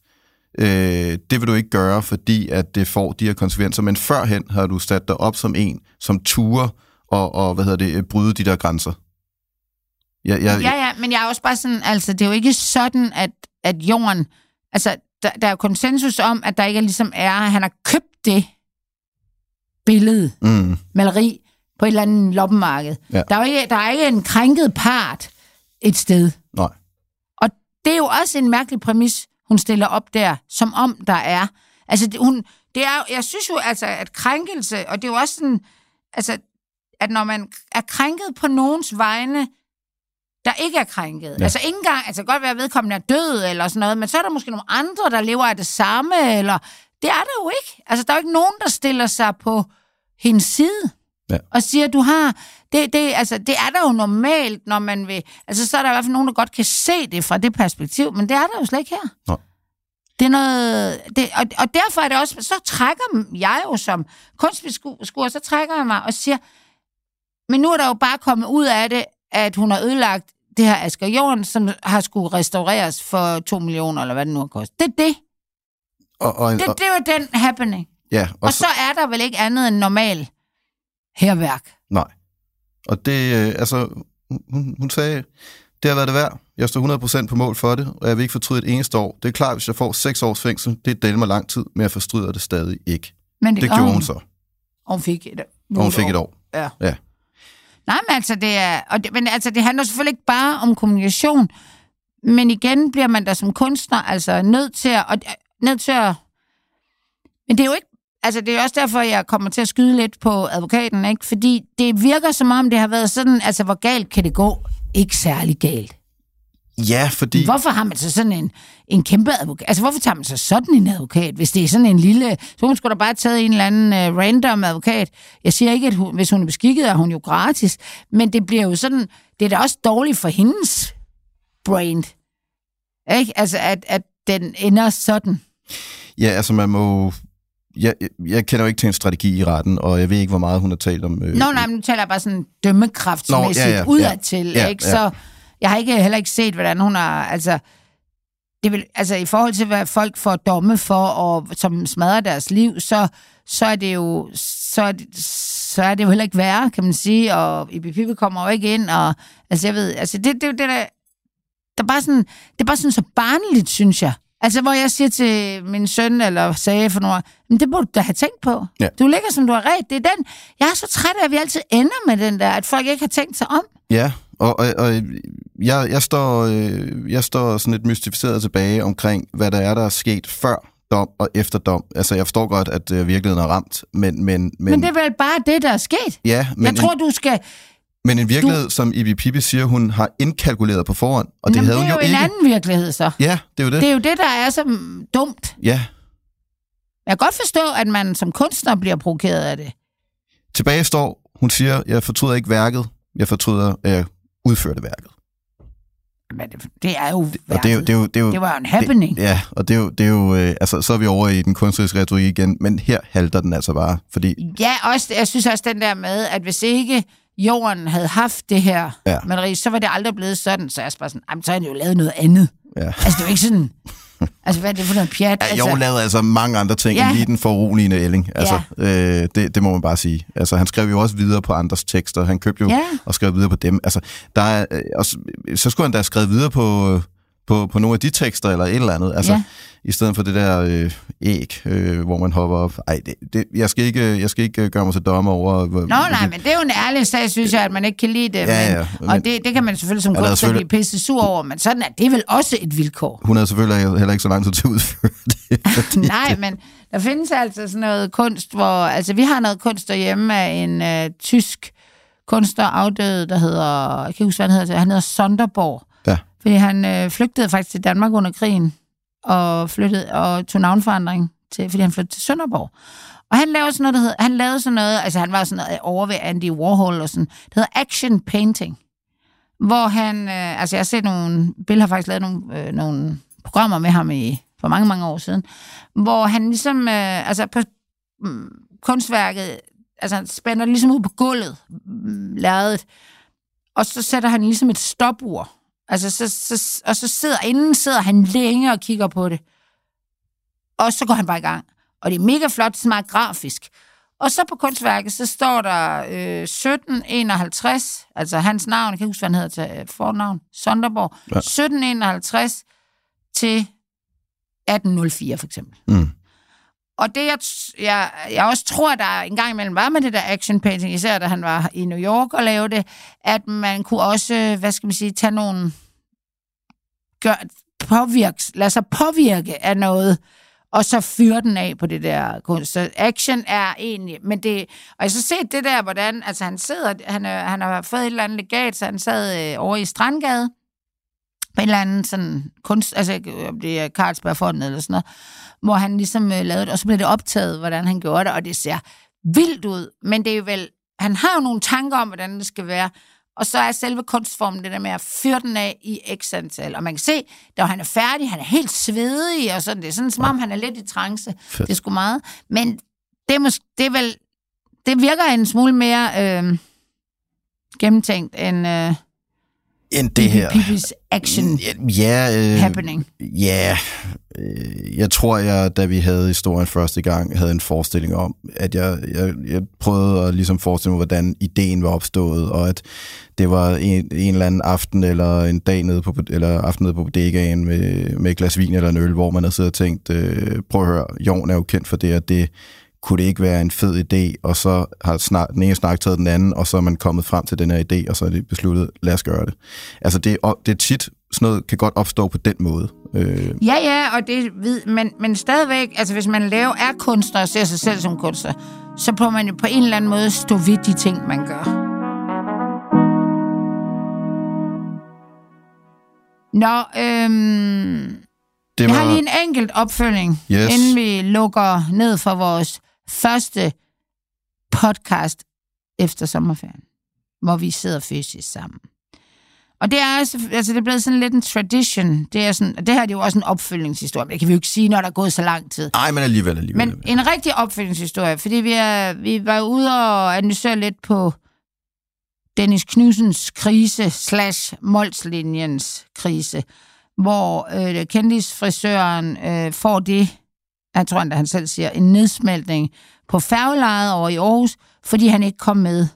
øh, det vil du ikke gøre, fordi at det får de her konsekvenser. Men førhen har du sat dig op som en, som turer og, og hvad hedder det, bryde de der grænser. Ja, ja, ja, ja, men jeg er også bare sådan, altså, det er jo ikke sådan, at, at jorden, altså, der, der er jo konsensus om, at der ikke ligesom er, han har købt det billede, mm. maleri, på et eller andet loppemarked. Ja. Der, er ikke, der er ikke en krænket part et sted. Nej. Og det er jo også en mærkelig præmis, hun stiller op der, som om der er. Altså, det, hun, det er, jeg synes jo, altså, at krænkelse, og det er jo også sådan, altså, at når man er krænket på nogens vegne, der ikke er krænket. Ja. Altså ikke engang, altså godt være, at vedkommende er død eller sådan noget, men så er der måske nogle andre, der lever af det samme, eller det er der jo ikke. Altså der er jo ikke nogen, der stiller sig på hendes side ja. og siger, du har, det, det, altså, det er der jo normalt, når man vil, altså så er der i hvert fald nogen, der godt kan se det fra det perspektiv, men det er der jo slet ikke her. Nej. Det er noget, det, og, og derfor er det også, så trækker jeg jo som kunstbeskuer, så trækker jeg mig og siger, men nu er der jo bare kommet ud af det, at hun har ødelagt det her Asger Jorn, som har skulle restaureres for to millioner, eller hvad det nu har kostet. Det er det. Og, og, det, det er jo den happening. Ja, og, og så, så er der vel ikke andet end normal herværk. Nej. Og det, altså, hun, hun sagde, det har været det værd. Jeg står hundrede procent på mål for det, og jeg vil ikke fortryde et eneste år. Det er klart, hvis jeg får seks års fængsel, det deler mig lang tid, men jeg forstryder det stadig ikke. Men det, det gjorde hun, hun så. Og hun fik et, og hun fik et år. Ja. ja. Nej, men altså, det er, og det, men altså, det handler selvfølgelig ikke bare om kommunikation, men igen bliver man da som kunstner altså nødt til at, og, nødt til at, men det er jo ikke, altså det er også derfor, jeg kommer til at skyde lidt på advokaten, ikke? Fordi det virker som om, det har været sådan, altså hvor galt kan det gå? Ikke særlig galt. Ja, fordi... Hvorfor har man så sådan en, en kæmpe advokat? Altså, hvorfor tager man så sådan en advokat, hvis det er sådan en lille... Så hun skulle da bare tage en eller anden uh, random advokat. Jeg siger ikke, at hun, hvis hun er beskikket, er hun jo gratis. Men det bliver jo sådan... Det er da også dårligt for hendes brand. Ikke? Altså, at, at den ender sådan. Ja, altså, man må... Jeg, jeg kender jo ikke til en strategi i retten, og jeg ved ikke, hvor meget hun har talt om... Øh... Nå, nej, men nu taler jeg bare sådan dømmekraftsmæssigt ja, ja, udadtil, ja, ikke? Så... Ja. Jeg har ikke heller ikke set, hvordan hun har, altså, det vil, altså i forhold til, hvad folk får domme for, og som smadrer deres liv, så, så er det jo, så er det, så er det jo heller ikke værre, kan man sige, og I B P kommer jo ikke ind, og altså jeg ved, altså det, det er jo det der, der er bare sådan, det er bare sådan så barnligt, synes jeg. Altså, hvor jeg siger til min søn, eller sagde for nogle år, men det burde du da have tænkt på. Ja. Du ligger, som du har ret. Det er den, jeg er så træt af, at vi altid ender med den der, at folk ikke har tænkt sig om. Ja, og, og, og jeg, jeg, står, jeg står sådan lidt mystificeret tilbage omkring, hvad der er, der er sket før dom og efter dom. Altså, jeg forstår godt, at virkeligheden er ramt, men... Men, men, men det er vel bare det, der er sket? Ja, men... Jeg tror, du skal... Men en virkelighed, du... som Ibi Pippi siger, hun har indkalkuleret på forhånd, og det Jamen, havde hun jo ikke. det er jo en anden virkelighed, så. Ja, det er jo det. Det er jo det, der er så dumt. Ja. Jeg kan godt forstå, at man som kunstner bliver provokeret af det. Tilbage står, hun siger, jeg fortryder ikke værket, jeg fortryder, at jeg udførte værket. Men det, det er jo værket. Og det, er jo, det, er jo, det, er jo, det var jo en happening. Det, ja, og det er jo, det er jo øh, altså, så er vi over i den kunstneriske retorik igen, men her halter den altså bare, fordi... Ja, også, jeg synes også den der med, at hvis ikke jorden havde haft det her ja. maleri, så var det aldrig blevet sådan, så jeg bare sådan, så har han jo lavet noget andet. Ja. Altså, det er jo ikke sådan... Altså, hvad er det for noget pjat? Ja, altså, jo lavede altså mange andre ting ja. end lige den foruroligende ælling. Altså, ja. øh, det, det må man bare sige. Altså, han skrev jo også videre på andres tekster. Han købte jo ja. og skrev videre på dem. Altså, der er, øh, også, så skulle han da have skrevet videre på, på, på nogle af de tekster eller et eller andet. Altså, ja. i stedet for det der øh, æg, øh, hvor man hopper op. Ej, det, det, jeg, skal ikke, jeg skal ikke gøre mig til dommer over... Nå, nej, men det er jo en ærlig sag, synes jeg, at man ikke kan lide det. Ja, ja, men, og det, det kan man selvfølgelig som kunstner blive pisse sur over, men sådan er det vel også et vilkår. Hun er selvfølgelig heller ikke så lang tid til at udføre det. Nej, men der findes altså sådan noget kunst, hvor... Altså, vi har noget kunst derhjemme af en øh, tysk kunstner afdød, der hedder... Jeg kan ikke huske, hvad han hedder. Han hedder Sonderborg. Ja. Fordi han øh, flygtede faktisk til Danmark under krigen, og flyttede og tog navnforandring til, fordi han flyttede til Sønderborg. Og han lavede sådan noget, der hedder, han lavede sådan noget, altså han var sådan noget over ved Andy Warhol og sådan, det hedder action painting, hvor han, øh, altså jeg har set nogle, Bill har faktisk lavet nogle, øh, nogle programmer med ham i, for mange, mange år siden, hvor han ligesom, øh, altså på øh, kunstværket, altså han spænder ligesom ud på gulvet, øh, lærredet, og så sætter han ligesom et stopur. Altså, så, så, og så sidder, inden sidder han længe og kigger på det. Og så går han bare i gang. Og det er mega flot, smart grafisk. Og så på kunstværket, så står der øh, sytten enoghalvtreds, altså hans navn, jeg kan ikke huske, hvad han hedder til fornavn, Sonderborg, ja. sytten enoghalvtreds til atten nul fire for eksempel. Mm. Og det, jeg, jeg, jeg også tror, der en gang imellem var med det der action painting, især da han var i New York og lavede det, at man kunne også, hvad skal man sige, tage nogle, gør, påvirke, lade sig påvirke af noget, og så fyre den af på det der kunst. Så action er egentlig, men det, og jeg så set det der, hvordan, altså han sidder, han, han har fået et eller andet legat, så han sad øh, over i Strandgade, på en eller anden sådan kunst, altså det er Carlsbergfondet eller sådan noget, hvor han ligesom øh, lavede det, og så blev det optaget, hvordan han gjorde det, og det ser vildt ud, men det er jo vel, han har jo nogle tanker om, hvordan det skal være, og så er selve kunstformen det der med at fyre den af i x antal, og man kan se, da han er færdig, han er helt svedig, og sådan, det er sådan, som om han er lidt i trance, fedt. Det er sgu meget, men det er, måske, det er vel, det virker en smule mere øh, gennemtænkt, end... Øh, end det her. People's action ja, øh, happening. Ja, øh, jeg tror, jeg, da vi havde historien første gang, havde en forestilling om, at jeg, jeg, jeg prøvede at ligesom forestille mig, hvordan ideen var opstået, og at det var en, en eller anden aften, eller en dag nede på, eller aften nede på bodegaen med, med et glas vin eller en øl, hvor man havde siddet og tænkt, øh, prøv at høre, Jorn er jo kendt for det, at det kunne det ikke være en fed idé, og så har snak, den ene snak taget den anden, og så er man kommet frem til den her idé, og så er det besluttet, lad os gøre det. Altså, det, det er tit, sådan noget kan godt opstå på den måde. Øh. Ja, ja, og det men, men stadigvæk, altså hvis man laver, er kunstner og ser sig selv som kunstner, så må man jo på en eller anden måde stå ved de ting, man gør. Nå, øhm, Det jeg var... har lige en enkelt opfølging, Yes. inden vi lukker ned for vores første podcast efter sommerferien, hvor vi sidder fysisk sammen. Og det er altså, altså det er blevet sådan lidt en tradition. Det er sådan, det her er jo også en opfølgningshistorie, men det kan vi jo ikke sige, når der er gået så lang tid. Nej, men alligevel, alligevel. Men en rigtig opfølgningshistorie, fordi vi, er, vi var ude og analysere lidt på Dennis Knudsens krise slash Molslinjens krise, hvor øh, kendisfrisøren øh, får det, jeg tror endda han selv siger, en nedsmeltning på færgelejet over i Aarhus, fordi han ikke kom med.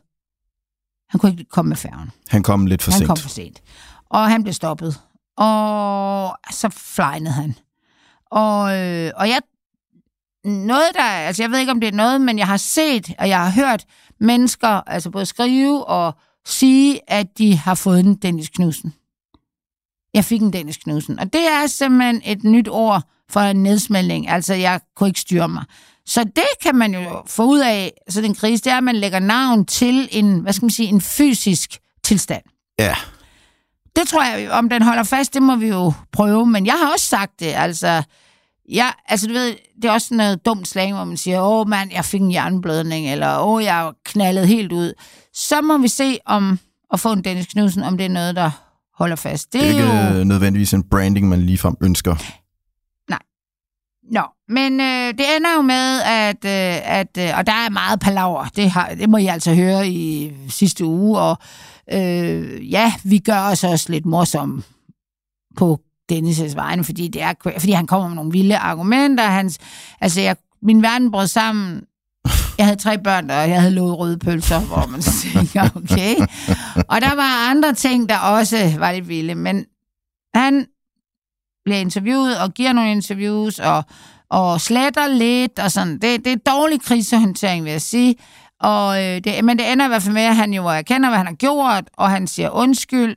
Han kunne ikke komme med færgen. Han kom lidt for han sent. Han kom for sent. Og han blev stoppet. Og så flejnede han. Og, øh, og jeg... Noget der... Altså, jeg ved ikke, om det er noget, men jeg har set, og jeg har hørt mennesker, altså både skrive og sige, at de har fået en Dennis Knudsen. Jeg fik en Dennis Knudsen. Og det er simpelthen et nyt ord for en nedsmeltning. Altså, jeg kunne ikke styre mig. Så det kan man jo få ud af sådan en krise, det er, at man lægger navn til en, hvad skal man sige, en fysisk tilstand. Ja. Det tror jeg, om den holder fast, det må vi jo prøve. Men jeg har også sagt det, altså... Ja, altså du ved, det er også noget dumt slang, hvor man siger, åh mand, jeg fik en hjerneblødning, eller åh, jeg er knaldet helt ud. Så må vi se om at få en Dennis Knudsen, om det er noget, der holder fast. Det er, det er ikke jo... nødvendigvis en branding, man ligefrem ønsker. Nej. Nå, men øh, det ender jo med, at, øh, at øh, og der er meget palaver, det, har, det må I altså høre i sidste uge, og øh, ja, vi gør os også lidt morsomme på Dennis' vegne, fordi, det er, fordi han kommer med nogle vilde argumenter. Hans, altså, jeg, min verden brød sammen. Jeg havde tre børn, og jeg havde lovet røde pølser, hvor man så tænker, okay. Og der var andre ting, der også var lidt vilde, men han bliver interviewet og giver nogle interviews og, og sletter lidt og sådan. Det, det er dårlig krisehåndtering, vil jeg sige. Og, øh, det, men det ender i hvert fald med, at han jo erkender, hvad han har gjort, og han siger undskyld,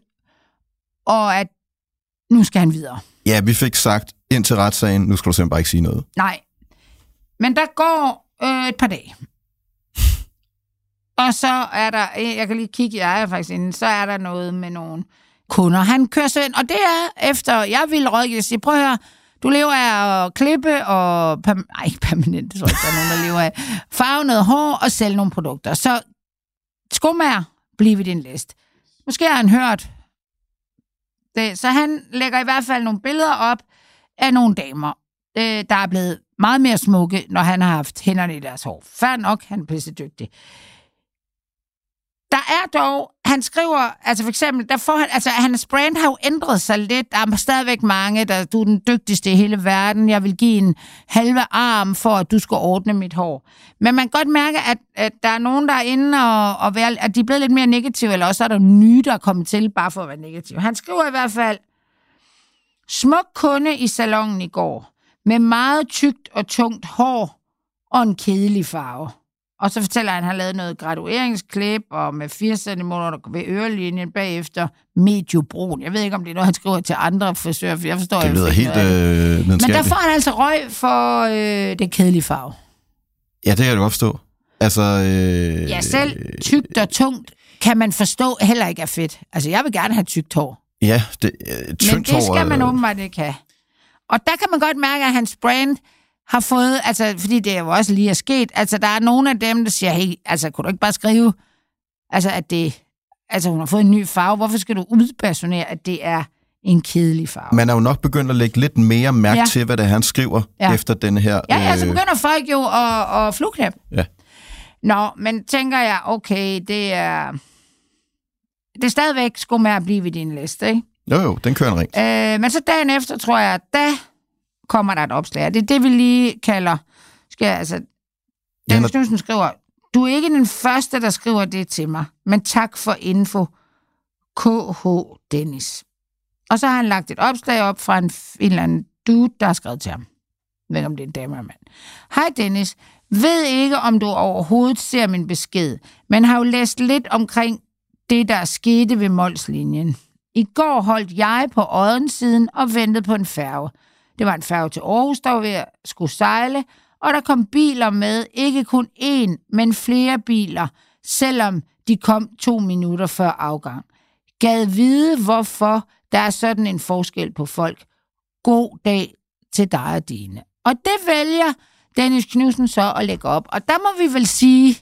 og at nu skal han videre. Ja, vi fik sagt ind til retssagen, nu skal du simpelthen bare ikke sige noget. Nej. Men der går øh, et par dage. Og så er der, jeg kan lige kigge, jeg er faktisk inde, så er der noget med nogle kunder. Han kører så ind, og det er efter, jeg vil rådgive og sige, prøv at høre, du lever af at klippe og, perm- ej, ikke permanent, det tror jeg ikke, der er nogen, der lever af, farve noget hår og sælge nogle produkter. Så skomager, bliv i din liste. Måske har han hørt det, så han lægger i hvert fald nogle billeder op af nogle damer, øh, der er blevet meget mere smukke, når han har haft hænderne i deres hår. Fair nok, han er pisse dygtig. Der er dog, han skriver, altså for eksempel, der får han, altså hans brand har jo ændret sig lidt. Der er stadigvæk mange, der du er den dygtigste i hele verden. Jeg vil give en halve arm for, at du skal ordne mit hår. Men man kan godt mærke, at, at der er nogen, der er inde og, og være, at de er blevet lidt mere negative, eller også er der nye, der er kommet til, bare for at være negative. Han skriver i hvert fald, smuk kunde i salongen i går, med meget tykt og tungt hår og en kedelig farve. Og så fortæller han, at han har lavet noget gradueringsklip, og med fire centimeter ved ørelinjen bagefter mediobrun. Jeg ved ikke, om det er noget, han skriver til andre frisører, for jeg forstår... Det lyder helt øh, videnskabeligt. Men der får han altså røg for øh, det kedelige farve. Ja, det kan jeg godt forstå. Altså... Øh, ja, selv tykt og tungt kan man forstå heller ikke er fedt. Altså, jeg vil gerne have tykt hår. Ja, det, øh, tyndt men det skal man åbenbart ikke have. Og der kan man godt mærke, at hans brand har fået, altså, fordi det jo også lige er sket, altså, der er nogle af dem, der siger, hey, altså, kunne du ikke bare skrive, altså, at det, altså, hun har fået en ny farve, hvorfor skal du udpersonere, at det er en kedelig farve? Man er jo nok begyndt at lægge lidt mere mærke ja. til, hvad det er, han skriver, ja. efter den her... Ja, ja, så begynder folk jo at, at flugknæppe. Ja. Nå, men tænker jeg, okay, det er, det er stadigvæk sgu med at blive ved din liste, ikke? Jo, jo, den kører en ring. Øh, men så dagen efter, tror jeg, da kommer der et opslag. Det er det, vi lige kalder... Skal jeg, altså, Dennis Knudsen skriver, du er ikke den første, der skriver det til mig, men tak for info. K H Dennis. Og så har han lagt et opslag op fra en, en eller anden dude, der har skrevet til ham. Jeg ved ikke, om det er en dame eller mand. Hej Dennis. Ved ikke, om du overhovedet ser min besked, men har jo læst lidt omkring det, der skete ved Molslinjen. I går holdt jeg på Oddensiden og ventede på en færge. Det var en færge til Aarhus, der var ved at skulle sejle, og der kom biler med, ikke kun én, men flere biler, selvom de kom to minutter før afgang. Gad vide, hvorfor der er sådan en forskel på folk. God dag til dig og dine. Og det vælger Dennis Knudsen så at lægge op. Og der må vi vel sige,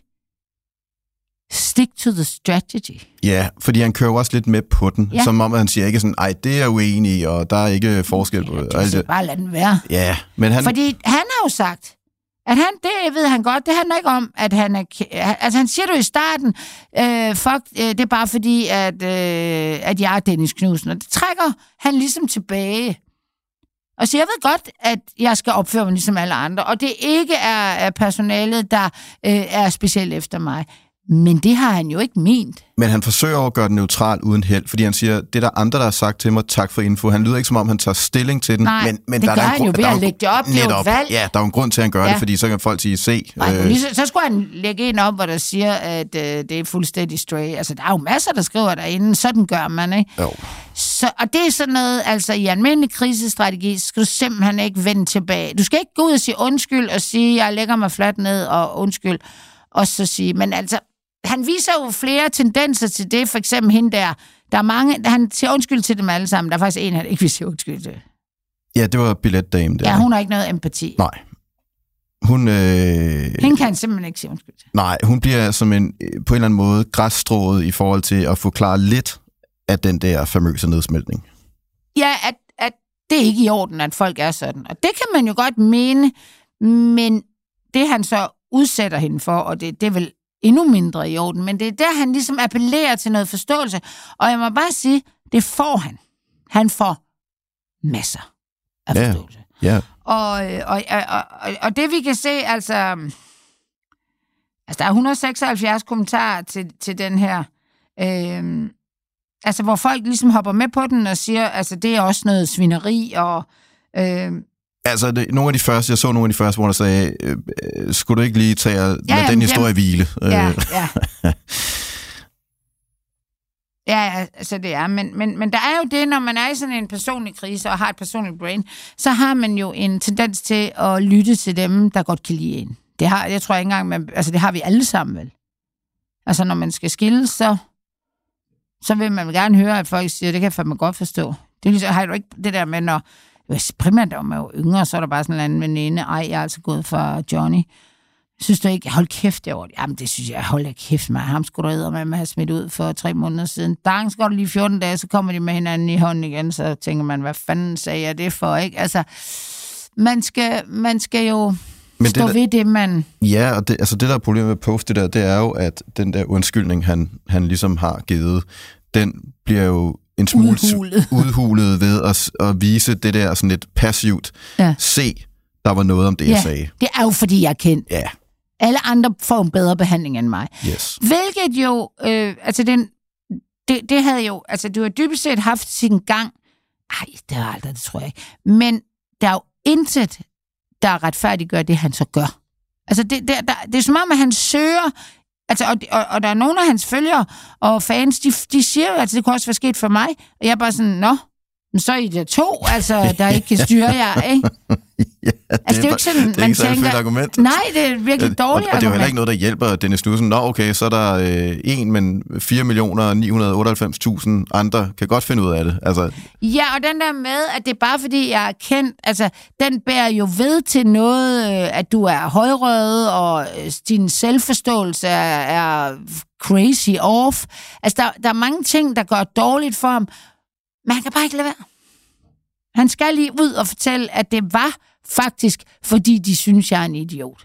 stick to the strategy. Ja, fordi han kører også lidt med på den, ja. Som om han siger ikke sådan, ej, det er jeg uenig i, og der er ikke forskel på det. Ja, det bare lad den være. Ja, men han... Fordi han har jo sagt, at han, det ved han godt, det handler ikke om, at han er... Altså, han siger jo i starten, øh, fuck, øh, det er bare fordi, at, øh, at jeg er Dennis Knudsen. Og det trækker han ligesom tilbage. Og så jeg ved godt, at jeg skal opføre mig ligesom alle andre, og det ikke er, er personalet, der øh, er specielt efter mig. Men det har han jo ikke ment. Men han forsøger at gøre den neutral uden held, fordi han siger, det er der andre, der har sagt til mig, tak for info. Han lyder ikke, som om han tager stilling til den. Nej, men, men det der gør er han grund, jo ved at lægge det op. Det er jo valg. Ja, der er jo en grund til, at han gør ja. det, fordi så kan folk sige, se. Nej, øh... lige så, så skulle han lægge en op, hvor der siger, at øh, det er fuldstændig stray. Altså, der er jo masser, der skriver derinde. Sådan gør man, ikke? Jo. Så, og det er sådan noget, altså i almindelig krisestrategi, så skal du simpelthen ikke vende tilbage. Du skal ikke gå ud og sige undskyld og sige, jeg lægger mig fladt ned og undskyld. Og så sige, men altså, han viser jo flere tendenser til det, for eksempel hende der. Der er mange, han siger undskyld til dem alle sammen. Der er faktisk en, han ikke vil sige undskyld til. Ja, det var billetdame der. Ja, hun har ikke noget empati. Nej. Hun... Øh... Hende kan han simpelthen ikke sige undskyld til. Nej, hun bliver som en, på en eller anden måde græsstrået i forhold til at forklare lidt af den der famøse nedsmeltning. Ja, at, at det er ikke i orden, at folk er sådan. Og det kan man jo godt mene, men det han så udsætter hende for, og det, det er vel endnu mindre i orden, men det er der, han ligesom appellerer til noget forståelse. Og jeg må bare sige, det får han. Han får masser af ja, forståelse. Ja. Og, og, og, og, og det vi kan se, altså, altså der er et hundrede og seksoghalvfjerds kommentarer til, til den her, øh, altså hvor folk ligesom hopper med på den og siger, altså det er også noget svineri, og øh, altså, det, nogle af de første, jeg så nogle af de første, hvor der sagde, øh, øh, skulle du ikke lige tage og ja, lade den historie hvile? Ja, ja. Ja, altså det er, men, men, men der er jo det, når man er i sådan en personlig krise og har et personligt brain, så har man jo en tendens til at lytte til dem, der godt kan lide en. Det har, jeg tror ikke engang, man, altså det har vi alle sammen vel. Altså når man skal skilles, så, så vil man gerne høre, at folk siger, det kan jeg fandme godt forstå. Det er ligesom, har du ikke det der med, når primært om er jo yngre, så er der bare sådan en anden veninde, ej, jeg er altså gået fra Johnny. Synes du ikke, hold kæft derovre? Jamen, det synes jeg, hold da kæft med. Ham skulle du eddermame med at have smidt ud for tre måneder siden. Dang, skal du lige fjorten dage, så kommer de med hinanden i hånden igen, så tænker man, hvad fanden sagde jeg det for, ikke? Altså, man skal, man skal jo Men stå det, ved det, man... Ja, og det, altså det, der er problemet med Post, det der, det er jo, at den der undskyldning, han, han ligesom har givet, den bliver jo en smule udhulet, udhulet ved at, at vise det der sådan lidt passivt. Ja. Se, der var noget om det, ja, jeg sagde. Det er jo, fordi jeg er kendt. Ja. Alle andre får en bedre behandling end mig. Yes. Hvilket jo, øh, altså den, det, det havde jo, altså du har dybest set haft sin gang. Ej, det har aldrig, det tror jeg ikke. Men der er jo intet, der retfærdiggør det, han så gør. Altså det, det, der, det er som om, at han søger, altså, og, og, og der er nogle af hans følgere og fans, de, de siger jo, at altså, det kunne også være sket for mig. Og jeg er bare sådan, nå, men så er I der to, altså, der ikke kan styre jer, ikke? Ja, det, altså, det er jo ikke sådan, det er man ikke tænker... argument. Nej, det er virkelig dårligt argument. Og, og det er jo heller ikke noget, der hjælper Dennis Knudsen. Nå, okay, så er der øh, en, men fire millioner ni hundrede otteoghalvfems tusind andre kan godt finde ud af det. Altså... Ja, og den der med, at det er bare fordi, jeg er kendt, altså, den bærer jo ved til noget, øh, at du er højrøget, og øh, din selvforståelse er, er crazy off. Altså, der, der er mange ting, der gør dårligt for ham, men han kan bare ikke lade være. Han skal lige ud og fortælle, at det var faktisk, fordi de synes, jeg er en idiot.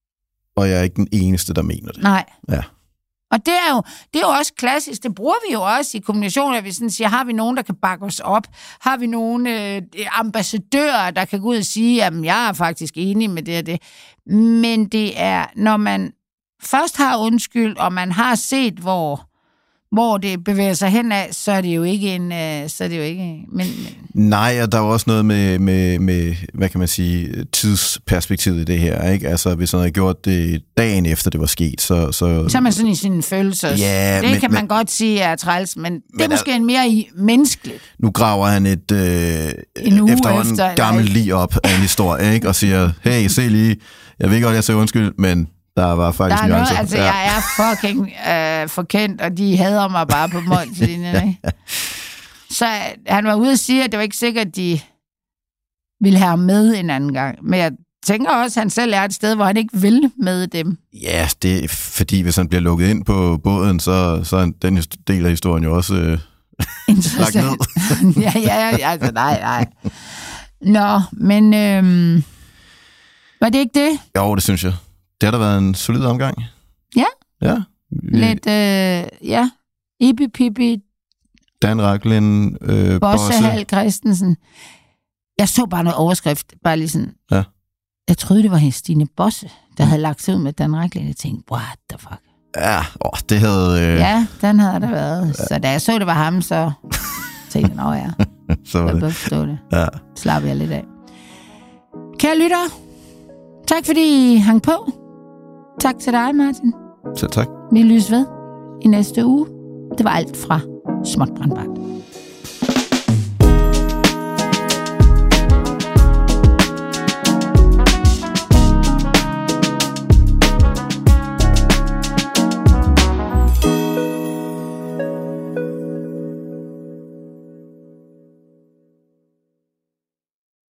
Og jeg er ikke den eneste, der mener det. Nej. Ja. Og det er, jo, det er jo også klassisk. Det bruger vi jo også i kommunikation, at vi sådan siger, har vi nogen, der kan bakke os op? Har vi nogen øh, ambassadører, der kan gå ud og sige, at jeg er faktisk enig med det og det. Men det er, når man først har undskyld, og man har set, hvor... hvor det bevæger sig henad, så er det jo ikke en... Øh, så er det jo ikke... Men, men... Nej, og der er jo også noget med, med, med, hvad kan man sige, tidsperspektivet i det her, ikke? Altså, hvis man havde gjort det dagen efter, det var sket, så... Så, så er man sådan i sine følelser. Ja, det men, kan man men, godt sige er træls, men, men det er men, måske en mere i menneskeligt. Nu graver han et øh, efterhånden efter, gammelt lig op af en historie, ikke? Og siger, hey, se lige, jeg ved godt, jeg siger undskyld, men... Der var faktisk der er nuancer. Noget, altså ja. Jeg er fucking øh, forkendt, og de hader mig bare på målslinjen, ikke? Så han var ude og sige, at det var ikke sikkert, at de ville have ham med en anden gang. Men jeg tænker også, at han selv er et sted, hvor han ikke vil med dem. Ja, det er fordi, hvis han bliver lukket ind på båden, så, så er den del af historien jo også øh, lagt ned. ja, ja, ja, altså nej, nej. Nå, men øhm, var det ikke det? Jo, det synes jeg. Det har da været en solid omgang. Ja. Ja. Lidt, øh, ja. Ibi Pippi. Dan Rachlin, øh, Bosse Hal Christensen. Jeg så bare noget overskrift, bare lige sådan. Ja. Jeg troede, det var hende Stine Bosse, der havde lagt sig ud med Dan Rachlin. Jeg tænkte, what the fuck? Ja, åh, det havde... Øh... Ja, den havde der været. Ja. Så da jeg så, det var ham, så tænkte jeg, nå ja. så var jeg det. bør forstå det. Ja. Slapper jeg lidt af. Kære lyttere, tak fordi I hang på. Tak til dig, Martin. Selv tak. Vi lyses ved i næste uge. Det var alt fra Småt Brandbart.